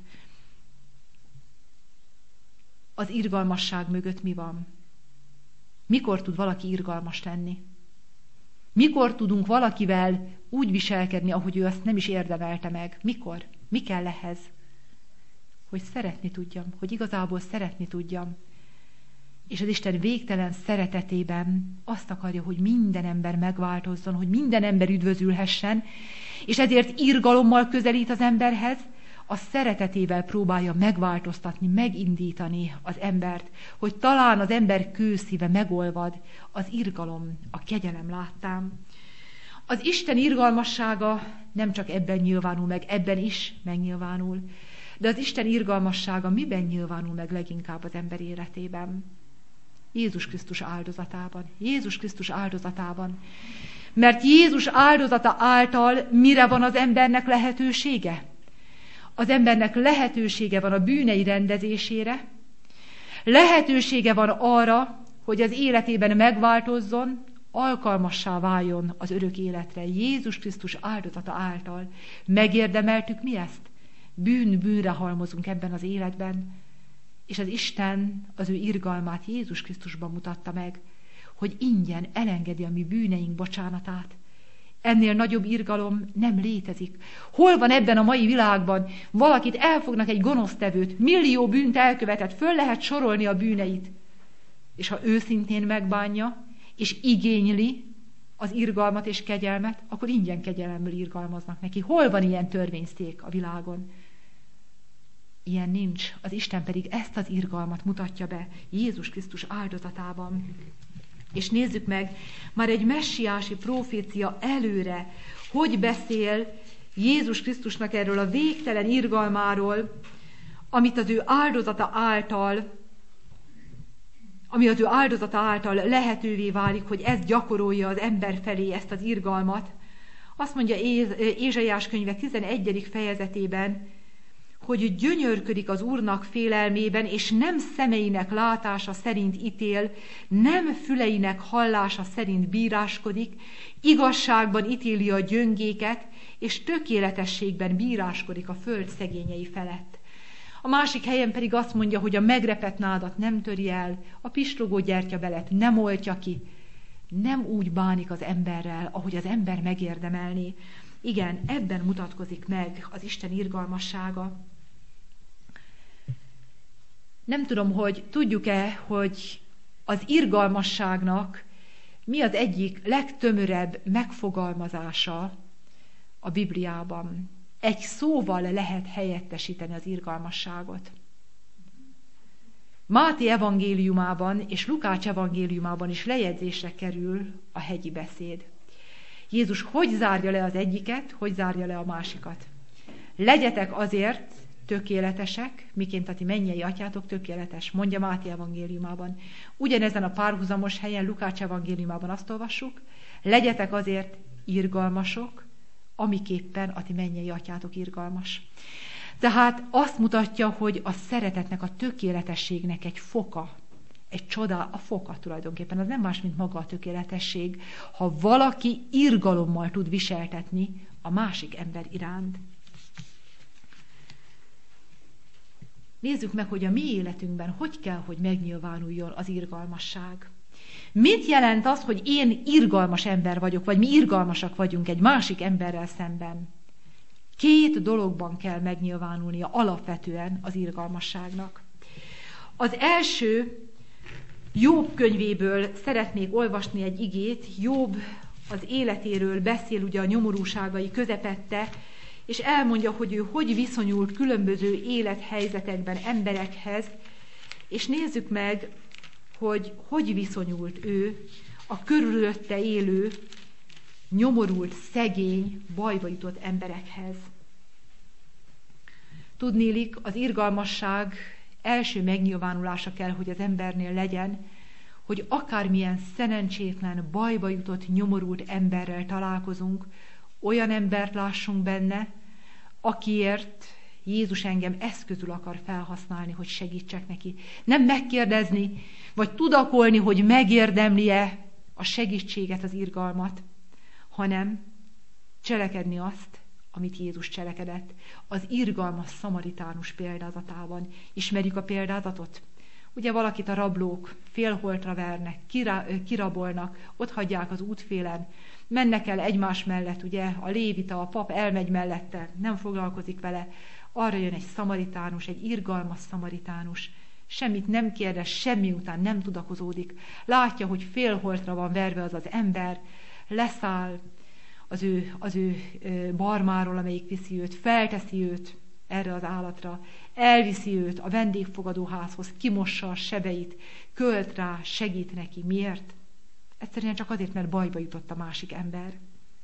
Speaker 1: Az irgalmasság mögött mi van? Mikor tud valaki irgalmas lenni? Mikor tudunk valakivel úgy viselkedni, ahogy ő azt nem is érdemelte meg? Mikor? Mi kell ehhez? Hogy szeretni tudjam, hogy igazából szeretni tudjam. És az Isten végtelen szeretetében azt akarja, hogy minden ember megváltozzon, hogy minden ember üdvözülhessen, és ezért irgalommal közelít az emberhez, a szeretetével próbálja megváltoztatni, megindítani az embert, hogy talán az ember kőszíve megolvad az irgalom, a kegyelem láttán. Az Isten irgalmassága nem csak ebben nyilvánul meg, ebben is megnyilvánul, de az Isten irgalmassága miben nyilvánul meg leginkább az ember életében? Jézus Krisztus áldozatában. Jézus Krisztus áldozatában. Mert Jézus áldozata által mire van az embernek lehetősége? Az embernek lehetősége van a bűnei rendezésére, lehetősége van arra, hogy az életében megváltozzon, alkalmassá váljon az örök életre. Jézus Krisztus áldozata által. Megérdemeltük mi ezt? Bűn bűnre halmozunk ebben az életben, és az Isten az ő irgalmát Jézus Krisztusban mutatta meg, hogy ingyen elengedi a mi bűneink bocsánatát. Ennél nagyobb irgalom nem létezik. Hol van ebben a mai világban? Valakit elfognak, egy gonosztevőt, millió bűnt elkövetett, föl lehet sorolni a bűneit. És ha őszintén megbánja, és igényli az irgalmat és kegyelmet, akkor ingyen kegyelemből irgalmaznak neki. Hol van ilyen törvényszék a világon? Ilyen nincs. Az Isten pedig ezt az irgalmat mutatja be Jézus Krisztus áldozatában. És nézzük meg, már egy messiási profécia előre, hogy beszél Jézus Krisztusnak erről a végtelen irgalmáról, amit az ő áldozata által, ami az ő áldozata által lehetővé válik, hogy ez gyakorolja az ember felé, ezt az irgalmat. Azt mondja Ézsaiás könyve tizenegyedik fejezetében, hogy gyönyörködik az Úrnak félelmében, és nem szemeinek látása szerint ítél, nem füleinek hallása szerint bíráskodik, igazságban ítéli a gyöngéket, és tökéletességben bíráskodik a föld szegényei felett. A másik helyen pedig azt mondja, hogy a megrepett nádat nem töri el, a pislogó gyertyabelet nem oltja ki, nem úgy bánik az emberrel, ahogy az ember megérdemelné. Igen, ebben mutatkozik meg az Isten irgalmassága. Nem tudom, hogy tudjuk-e, hogy az irgalmasságnak mi az egyik legtömörebb megfogalmazása a Bibliában. Egy szóval lehet helyettesíteni az irgalmasságot. Máté evangéliumában és Lukács evangéliumában is lejegyzésre kerül a hegyi beszéd. Jézus hogy zárja le az egyiket, hogy zárja le a másikat. Legyetek azért tökéletesek, miként a ti mennyei atyátok tökéletes, mondja Máté evangéliumában. Ugyanezen a párhuzamos helyen Lukács evangéliumában azt olvassuk, legyetek azért irgalmasok, amiképpen a ti mennyei atyátok irgalmas. Tehát azt mutatja, hogy a szeretetnek, a tökéletességnek egy foka, egy csoda, a foka tulajdonképpen, az nem más, mint maga a tökéletesség, ha valaki irgalommal tud viseltetni a másik ember iránt. Nézzük meg, hogy a mi életünkben hogy kell, hogy megnyilvánuljon az irgalmasság. Mit jelent az, hogy én irgalmas ember vagyok, vagy mi irgalmasak vagyunk egy másik emberrel szemben? Két dologban kell megnyilvánulnia alapvetően az irgalmasságnak. Az első, Jobb könyvéből szeretnék olvasni egy igét. Jobb az életéről beszél, ugye a nyomorúságai közepette, és elmondja, hogy ő hogy viszonyult különböző élethelyzetekben emberekhez, és nézzük meg, hogy hogy viszonyult ő a körülötte élő, nyomorult, szegény, bajba jutott emberekhez. Tudniillik, az irgalmasság első megnyilvánulása kell, hogy az embernél legyen, hogy akármilyen szerencsétlen, bajba jutott, nyomorult emberrel találkozunk, olyan embert lássunk benne, akiért Jézus engem eszközül akar felhasználni, hogy segítsek neki. Nem megkérdezni, vagy tudakolni, hogy megérdemli-e a segítséget, az irgalmat, hanem cselekedni azt, amit Jézus cselekedett. Az irgalmas szamaritánus példázatában. Ismerjük a példázatot? Ugye valakit a rablók félholtra vernek, kira, kirabolnak, ott hagyják az útfélen, mennek el egymás mellett, ugye a lévita, a pap elmegy mellette, nem foglalkozik vele, arra jön egy szamaritánus, egy irgalmas szamaritánus, semmit nem kérdez, semmi után nem tudakozódik, látja, hogy félholtra van verve az az ember, leszáll az ő, az ő barmáról, amelyik viszi őt, felteszi őt erre az állatra, elviszi őt a vendégfogadóházhoz, kimossa a sebeit, költ rá, segít neki. Miért? Egyszerűen csak azért, mert bajba jutott a másik ember.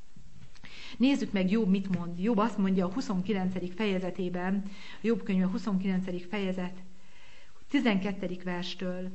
Speaker 1: Nézzük meg Jobb mit mond. Jobb azt mondja a huszonkilencedik fejezetében, a Jobb könyve huszonkilencedik fejezet, tizenkettedik verstől.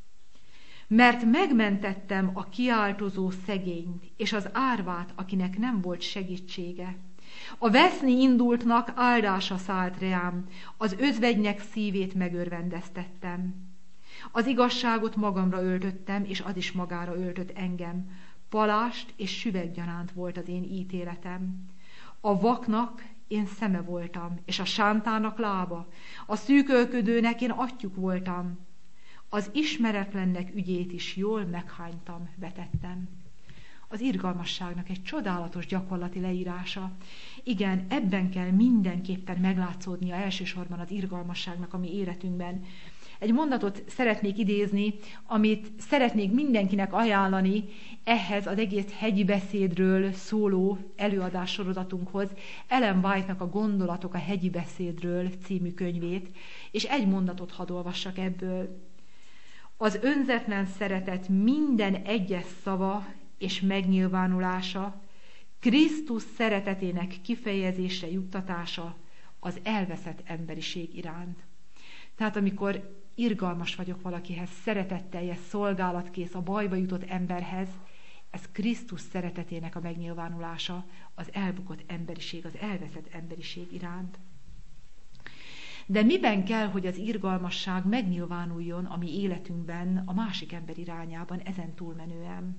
Speaker 1: Mert megmentettem a kiáltozó szegényt, és az árvát, akinek nem volt segítsége. A veszni indultnak áldása szállt reám, az özvegynek szívét megörvendeztettem. Az igazságot magamra öltöttem, és az is magára öltött engem. Palást és süveggyanánt volt az én ítéletem. A vaknak én szeme voltam, és a sántának lába. A szűkölködőnek én atyjuk voltam. Az ismeretlennek ügyét is jól meghánytam, vetettem. Az irgalmasságnak egy csodálatos gyakorlati leírása. Igen, ebben kell mindenképpen meglátszódnia elsősorban az irgalmasságnak a mi életünkben. Egy mondatot szeretnék idézni, amit szeretnék mindenkinek ajánlani ehhez az egész hegyi beszédről szóló előadás sorozatunkhoz, Ellen White-nak a Gondolatok a hegyi beszédről című könyvét, és egy mondatot hadd olvassak ebből. Az önzetlen szeretet minden egyes szava és megnyilvánulása, Krisztus szeretetének kifejezésre juttatása az elveszett emberiség iránt. Tehát amikor irgalmas vagyok valakihez, szeretetteljes, szolgálatkész a bajba jutott emberhez, ez Krisztus szeretetének a megnyilvánulása az elbukott emberiség, az elveszett emberiség iránt. De miben kell, hogy az irgalmasság megnyilvánuljon a mi életünkben, a másik ember irányában, ezen túlmenően?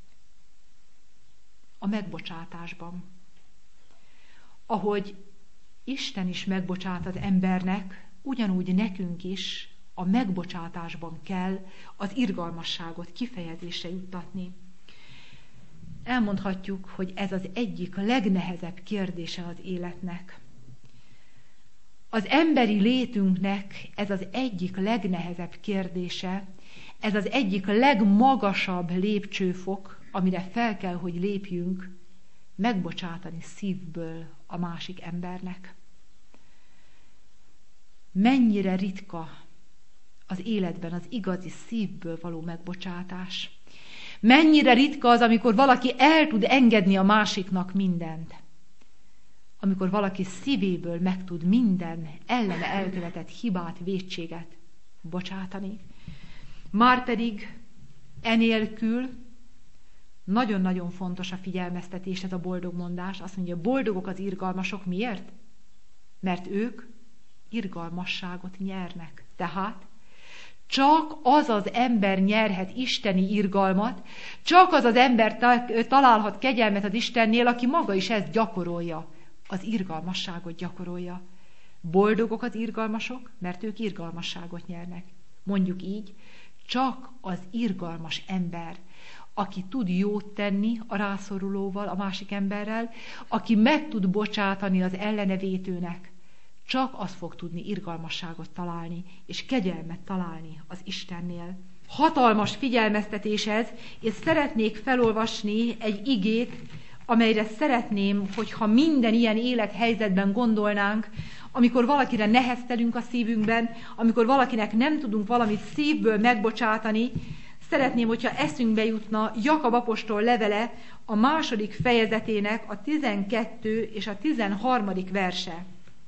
Speaker 1: A megbocsátásban. Ahogy Isten is megbocsát az embernek, ugyanúgy nekünk is a megbocsátásban kell az irgalmasságot kifejezésre juttatni. Elmondhatjuk, hogy ez az egyik legnehezebb kérdése az életnek. Az emberi létünknek ez az egyik legnehezebb kérdése, ez az egyik legmagasabb lépcsőfok, amire fel kell, hogy lépjünk, megbocsátani szívből a másik embernek. Mennyire ritka az életben az igazi szívből való megbocsátás. Mennyire ritka az, amikor valaki el tud engedni a másiknak mindent. amikor valaki szívéből meg tud minden ellene elkövetett hibát, vétséget bocsátani. Márpedig enélkül nagyon-nagyon fontos a figyelmeztetés, ez a boldogmondás. Azt mondja, boldogok az irgalmasok. Miért? Mert ők irgalmasságot nyernek. Tehát csak az az ember nyerhet isteni irgalmat, csak az az ember találhat kegyelmet az Istennél, aki maga is ezt gyakorolja, az irgalmasságot gyakorolja. Boldogok az irgalmasok, mert ők irgalmasságot nyernek. Mondjuk így, csak az irgalmas ember, aki tud jót tenni a rászorulóval, a másik emberrel, aki meg tud bocsátani az ellenevétőnek, csak az fog tudni irgalmasságot találni, és kegyelmet találni az Istennél. Hatalmas figyelmeztetés ez, és szeretnék felolvasni egy igét, amelyre szeretném, hogyha minden ilyen élethelyzetben gondolnánk, amikor valakire neheztelünk a szívünkben, amikor valakinek nem tudunk valamit szívből megbocsátani, szeretném, hogyha eszünkbe jutna Jakab apostol levele a második fejezetének a tizenkettő és a tizenharmadik verse.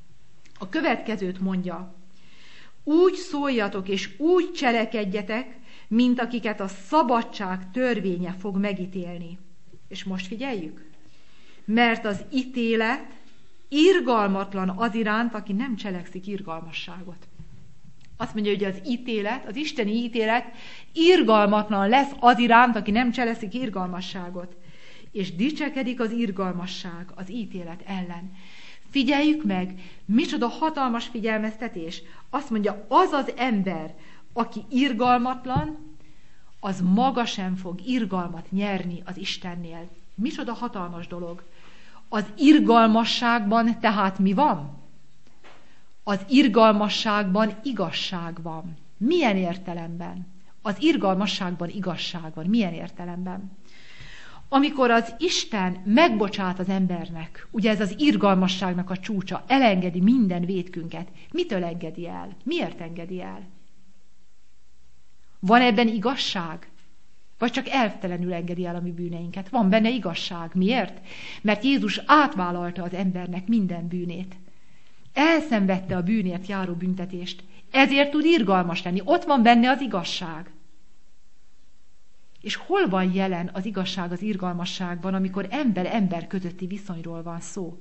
Speaker 1: A következőt mondja: úgy szóljatok és úgy cselekedjetek, mint akiket a szabadság törvénye fog megítélni. És most figyeljük, mert az ítélet irgalmatlan az iránt, aki nem cselekszik irgalmasságot. Azt mondja, hogy az ítélet, az isteni ítélet irgalmatlan lesz az iránt, aki nem cselekszik irgalmasságot. És dicsekedik az irgalmasság az ítélet ellen. Figyeljük meg, micsoda hatalmas figyelmeztetés. Azt mondja, az az ember, aki irgalmatlan, az maga sem fog irgalmat nyerni az Istennél. Micsoda hatalmas dolog. Az irgalmasságban tehát mi van? Az irgalmasságban igazság van. Milyen értelemben? Az irgalmasságban igazság van. Milyen értelemben? Amikor az Isten megbocsát az embernek, ugye ez az irgalmasságnak a csúcsa, elengedi minden vétkünket. Mitől engedi el? Miért engedi el? Van ebben igazság? Vagy csak elvtelenül engedi el a mi bűneinket? Van benne igazság. Miért? Mert Jézus átvállalta az embernek minden bűnét. Elszenvedte a bűnért járó büntetést. Ezért tud irgalmas lenni. Ott van benne az igazság. És hol van jelen az igazság az irgalmasságban, amikor ember-ember közötti viszonyról van szó?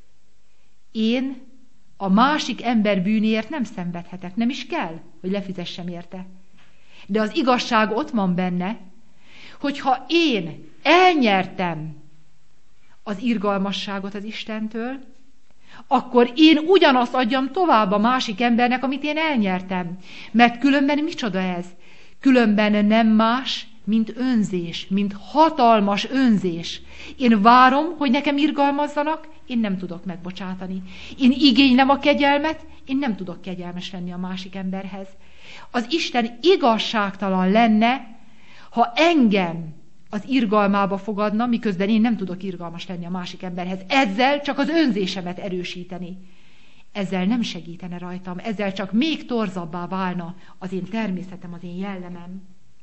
Speaker 1: Én a másik ember bűnéért nem szenvedhetek, nem is kell, hogy lefizessem érte. De az igazság ott van benne, hogyha én elnyertem az irgalmasságot az Istentől, akkor én ugyanazt adjam tovább a másik embernek, amit én elnyertem. Mert különben micsoda ez? Különben nem más, mint önzés, mint hatalmas önzés. Én várom, hogy nekem irgalmazzanak, én nem tudok megbocsátani. Én igénylem a kegyelmet, én nem tudok kegyelmes lenni a másik emberhez. Az Isten igazságtalan lenne, ha engem az irgalmába fogadna, miközben én nem tudok irgalmas lenni a másik emberhez. Ezzel csak az önzésemet erősíteni. Ezzel nem segítene rajtam, ezzel csak még torzabbá válna az én természetem, az én jellemem.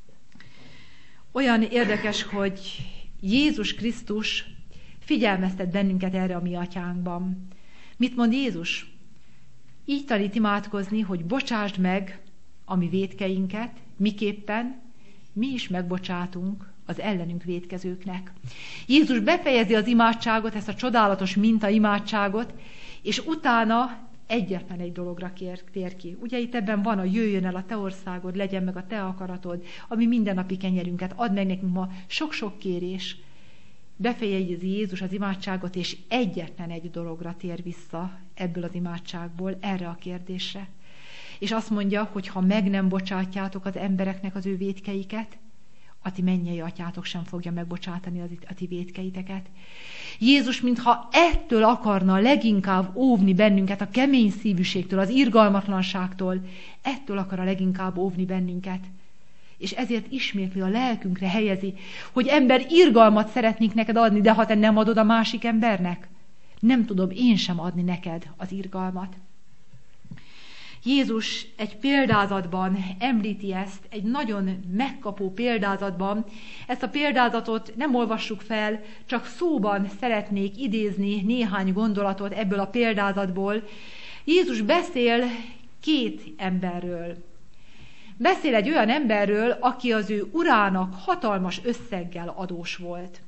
Speaker 1: Olyan érdekes, hogy Jézus Krisztus figyelmeztet bennünket erre a mi atyánkban. Mit mond Jézus? Így tanít imádkozni, hogy bocsásd meg a mi vétkeinket, miképpen mi is megbocsátunk az ellenünk vétkezőknek. Jézus befejezi az imádságot, ezt a csodálatos minta imádságot, és utána egyetlen egy dologra kér, tér ki. Ugye itt ebben van a jöjjön el a te országod, legyen meg a te akaratod, ami mindennapi kenyerünket, add meg nekünk ma sok-sok kérés. Befejezi Jézus az imádságot, és egyetlen egy dologra tér vissza ebből az imádságból, erre a kérdésre. És azt mondja, hogy ha meg nem bocsátjátok az embereknek az ő vétkeiket, a ti mennyei atyátok sem fogja megbocsátani az, a ti vétkeiteket. Jézus, mintha ettől akarna leginkább óvni bennünket, a kemény szívűségtől, az irgalmatlanságtól, ettől akar a leginkább óvni bennünket. És ezért ismétli a lelkünkre helyezi, hogy ember, irgalmat szeretnék neked adni, de ha te nem adod a másik embernek, nem tudom én sem adni neked az irgalmat. Jézus egy példázatban említi ezt, egy nagyon megkapó példázatban. Ezt a példázatot nem olvassuk fel, csak szóban szeretnék idézni néhány gondolatot ebből a példázatból. Jézus beszél két emberről. Beszél egy olyan emberről, aki az ő urának hatalmas összeggel adós volt.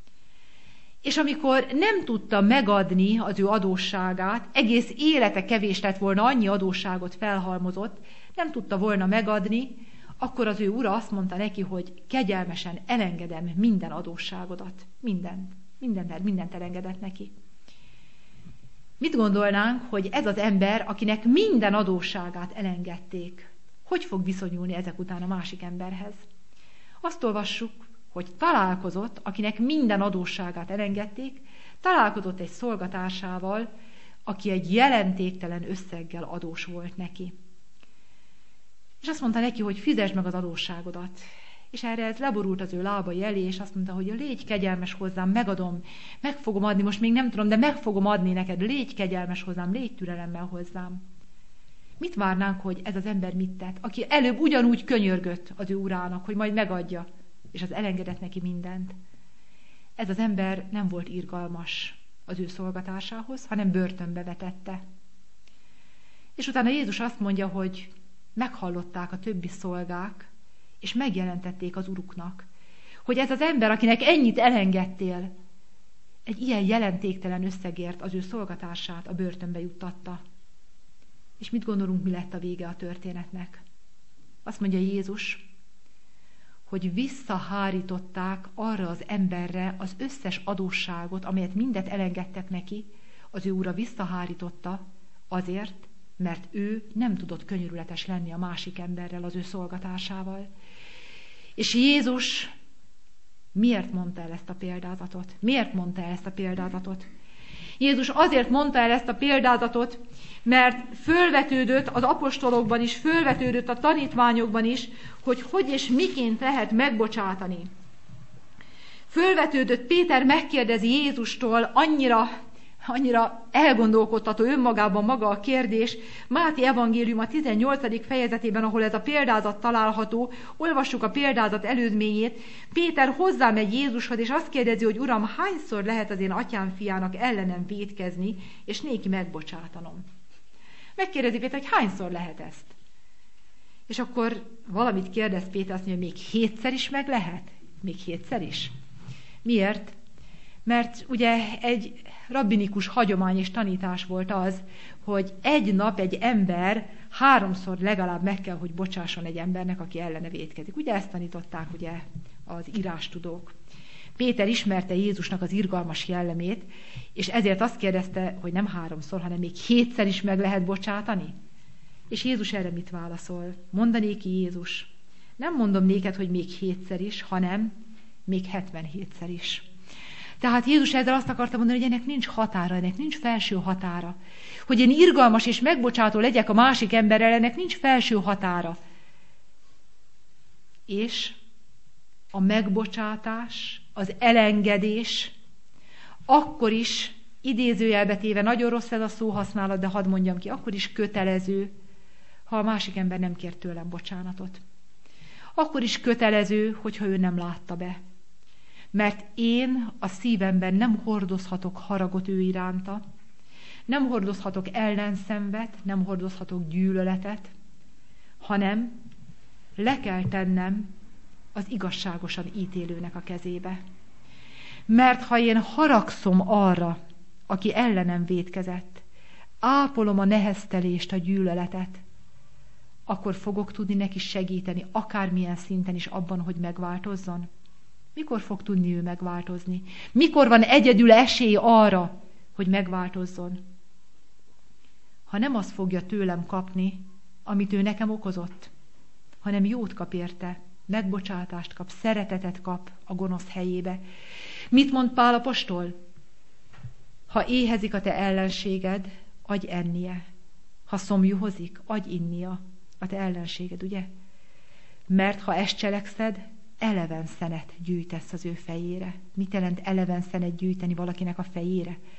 Speaker 1: És amikor nem tudta megadni az ő adósságát, egész élete kevés lett volna, annyi adósságot felhalmozott, nem tudta volna megadni, akkor az ő ura azt mondta neki, hogy kegyelmesen elengedem minden adósságodat. Mindent. Mindent, mindent elengedett neki. Mit gondolnánk, hogy ez az ember, akinek minden adósságát elengedték, hogy fog viszonyulni ezek után a másik emberhez? Azt olvassuk, hogy találkozott, akinek minden adósságát elengedték, találkozott egy szolgatársával, aki egy jelentéktelen összeggel adós volt neki. És azt mondta neki, hogy fizesd meg az adósságodat. És erre ez leborult az ő lábai elé, és azt mondta, hogy légy kegyelmes hozzám, megadom, meg fogom adni, most még nem tudom, de meg fogom adni neked, légy kegyelmes hozzám, légy türelemmel hozzám. Mit várnánk, hogy ez az ember mit tett, aki előbb ugyanúgy könyörgött az ő urának, hogy majd megadja, és az elengedett neki mindent. Ez az ember nem volt irgalmas az ő szolgatásához, hanem börtönbe vetette. És utána Jézus azt mondja, hogy meghallották a többi szolgák, és megjelentették az uruknak, hogy ez az ember, akinek ennyit elengedtél, egy ilyen jelentéktelen összegért az ő szolgatársát a börtönbe juttatta. És mit gondolunk, mi lett a vége a történetnek? Azt mondja Jézus, hogy visszahárították arra az emberre az összes adósságot, amelyet mindet elengedtek neki, az ő ura visszahárította azért, mert ő nem tudott könyörületes lenni a másik emberrel, az ő szolgatársával. És Jézus miért mondta el ezt a példázatot? Miért mondta el ezt a példázatot? Jézus azért mondta el ezt a példázatot, mert fölvetődött az apostolokban is, fölvetődött a tanítványokban is, hogy hogy és miként lehet megbocsátani. Fölvetődött, Péter megkérdezi Jézustól, annyira, annyira elgondolkodtató önmagában maga a kérdés. Máté evangélium a tizennyolcadik fejezetében, ahol ez a példázat található, olvassuk a példázat előzményét. Péter hozzámegy Jézushoz, és azt kérdezi, hogy Uram, hányszor lehet az én atyám fiának ellenem vétkezni, és néki megbocsátanom? Megkérdezi Péter, hogy hányszor lehet ezt? És akkor valamit kérdez Péter, azt mondja, hogy még hétszer is meg lehet? Még hétszer is? Miért? Mert ugye egy rabbinikus hagyomány és tanítás volt az, hogy egy nap egy ember háromszor legalább meg kell, hogy bocsásson egy embernek, aki ellene vétkezik. Ugye ezt tanították ugye az írástudók. Péter ismerte Jézusnak az irgalmas jellemét, és ezért azt kérdezte, hogy nem háromszor, hanem még hétszer is meg lehet bocsátani. És Jézus erre mit válaszol? Mondanéki Jézus, nem mondom néked, hogy még hétszer is, hanem még hetvenhétszer is. Tehát Jézus ezzel azt akarta mondani, hogy ennek nincs határa, ennek nincs felső határa. Hogy én irgalmas és megbocsátó legyek a másik emberrel, ennek nincs felső határa. És a megbocsátás, az elengedés, akkor is, idézőjelbe téve, nagyon rossz ez a szóhasználat, de hadd mondjam ki, akkor is kötelező, ha a másik ember nem kér tőlem bocsánatot. Akkor is kötelező, hogyha ő nem látta be. Mert én a szívemben nem hordozhatok haragot ő iránta, nem hordozhatok ellenszenvet, nem hordozhatok gyűlöletet, hanem le kell tennem az igazságosan ítélőnek a kezébe. Mert ha én haragszom arra, aki ellenem vétkezett, ápolom a neheztelést, a gyűlöletet, akkor fogok tudni neki segíteni, akármilyen szinten is abban, hogy megváltozzon. Mikor fog tudni ő megváltozni? Mikor van egyedül esély arra, hogy megváltozzon? Ha nem azt fogja tőlem kapni, amit ő nekem okozott, hanem jót kap érte, megbocsátást kap, szeretetet kap a gonosz helyébe. Mit mond Pál apostol? Ha éhezik a te ellenséged, adj ennie. Ha szomjuhozik, adj innia a te ellenséged, ugye? Mert ha ezt cselekszed, eleven szenet gyűjtesz az ő fejére. Mit jelent eleven szenet gyűjteni valakinek a fejére?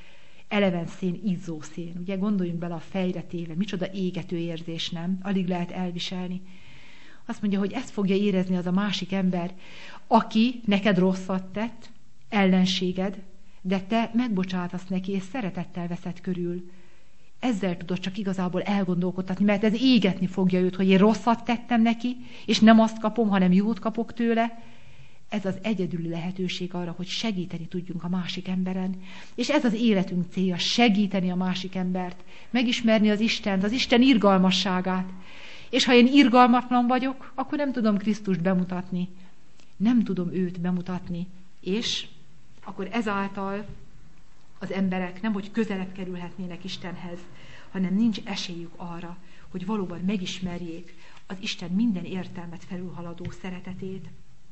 Speaker 1: eleven szén, izzó szén. Ugye gondoljunk bele a fejre téve, micsoda égető érzés, nem? Alig lehet elviselni. Azt mondja, hogy ezt fogja érezni az a másik ember, aki neked rosszat tett, ellenséged, de te megbocsátasz neki, és szeretettel veszed körül. Ezzel tudod csak igazából elgondolkodtatni, mert ez égetni fogja őt, hogy én rosszat tettem neki, és nem azt kapom, hanem jót kapok tőle. Ez az egyedüli lehetőség arra, hogy segíteni tudjunk a másik emberen. És ez az életünk célja, segíteni a másik embert, megismerni az Istent, az Isten irgalmasságát. És ha én irgalmatlan vagyok, akkor nem tudom Krisztust bemutatni. Nem tudom őt bemutatni. És akkor ezáltal az emberek nem, hogy közelebb kerülhetnének Istenhez, hanem nincs esélyük arra, hogy valóban megismerjék az Isten minden értelmet felülhaladó szeretetét.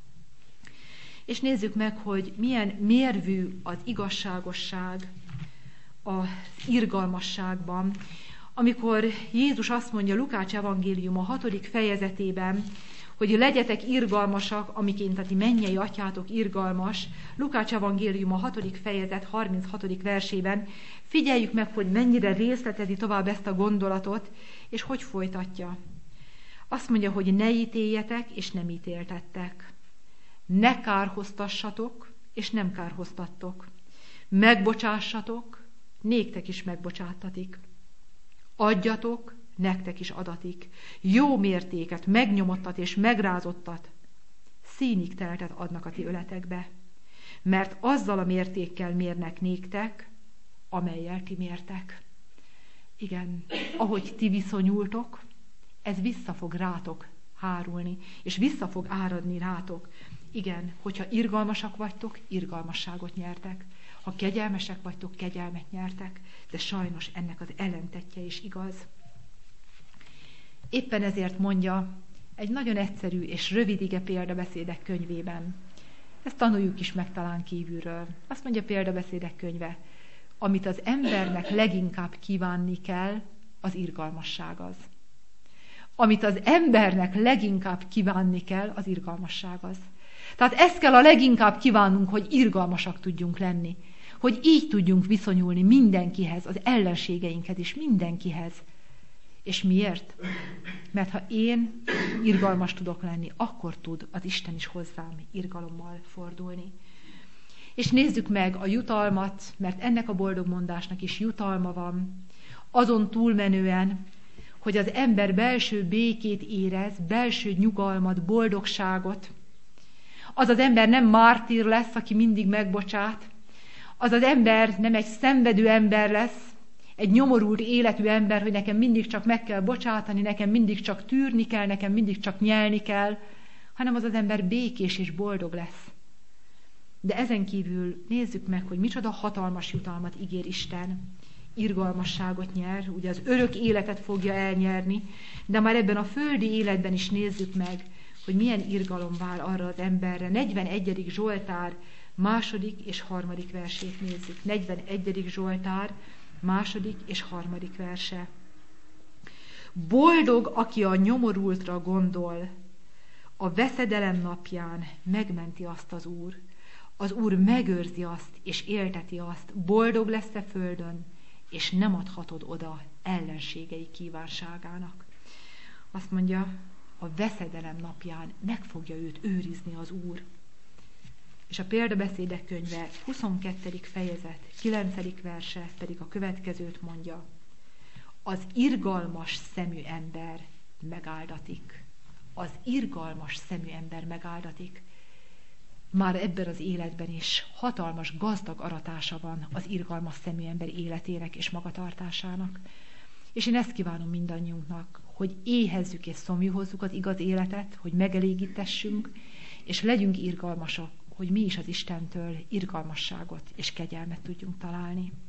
Speaker 1: És nézzük meg, hogy milyen mérvű az igazságosság az irgalmasságban, amikor Jézus azt mondja Lukács evangélium a hatodik fejezetében, hogy legyetek irgalmasak, amiként a ti mennyei atyátok irgalmas. Lukács evangélium a hatodik fejezet harminchatodik versében. Figyeljük meg, hogy mennyire részletezi tovább ezt a gondolatot, és hogy folytatja. Azt mondja, hogy ne ítéljetek, és nem ítéltettek. Ne kárhoztassatok, és nem kárhoztattok. Megbocsássatok, néktek is megbocsáttatik. Adjatok, nektek is adatik. Jó mértéket, megnyomottat és megrázottat, színig teltet adnak a ti öletekbe. Mert azzal a mértékkel mérnek néktek, amellyel ti mértek. Igen, ahogy ti viszonyultok, ez vissza fog rátok hárulni, és vissza fog áradni rátok. Igen, hogyha irgalmasak vagytok, irgalmasságot nyertek. Ha kegyelmesek vagytok, kegyelmet nyertek. De sajnos ennek az ellentetje is igaz. Éppen ezért mondja egy nagyon egyszerű és rövid ige példabeszédek könyvében. Ezt tanuljuk is meg talán kívülről. Azt mondja példabeszédek könyve, amit az embernek leginkább kívánni kell, az irgalmasság az. Amit az embernek leginkább kívánni kell, az irgalmasság az. Tehát ezt kell a leginkább kívánnunk, hogy irgalmasak tudjunk lenni. Hogy így tudjunk viszonyulni mindenkihez, az ellenségeinkhez is, mindenkihez. És miért? Mert ha én irgalmas tudok lenni, akkor tud az Isten is hozzám irgalommal fordulni. És nézzük meg a jutalmat, mert ennek a boldog mondásnak is jutalma van, azon túlmenően, hogy az ember belső békét érez, belső nyugalmat, boldogságot. Az az ember nem mártír lesz, aki mindig megbocsát. Az az ember nem egy szenvedő ember lesz, egy nyomorult életű ember, hogy nekem mindig csak meg kell bocsátani, nekem mindig csak tűrni kell, nekem mindig csak nyelni kell, hanem az az ember békés és boldog lesz. De ezen kívül nézzük meg, hogy micsoda hatalmas jutalmat ígér Isten. Irgalmasságot nyer, ugye az örök életet fogja elnyerni, de már ebben a földi életben is nézzük meg, hogy milyen irgalom vár arra az emberre. negyvenegyedik Zsoltár második és harmadik versét nézzük. negyvenegyedik Zsoltár második és harmadik verse. Boldog, aki a nyomorultra gondol, a veszedelem napján megmenti azt az Úr. Az Úr megőrzi azt, és élteti azt. Boldog lesz-e földön, és nem adhatod oda ellenségei kívánságának. Azt mondja, a veszedelem napján meg fogja őt őrizni az Úr. És a példabeszédek könyve huszonkettedik fejezet, kilencedik verse pedig a következőt mondja. Az irgalmas szemű ember megáldatik. Az irgalmas szemű ember megáldatik. Már ebben az életben is hatalmas, gazdag aratása van az irgalmas szemű ember életének és magatartásának. És én ezt kívánom mindannyiunknak, hogy éhezzük és szomjúhozzuk az igaz életet, hogy megelégítessünk, és legyünk irgalmasak, hogy mi is az Istentől irgalmasságot és kegyelmet tudjunk találni.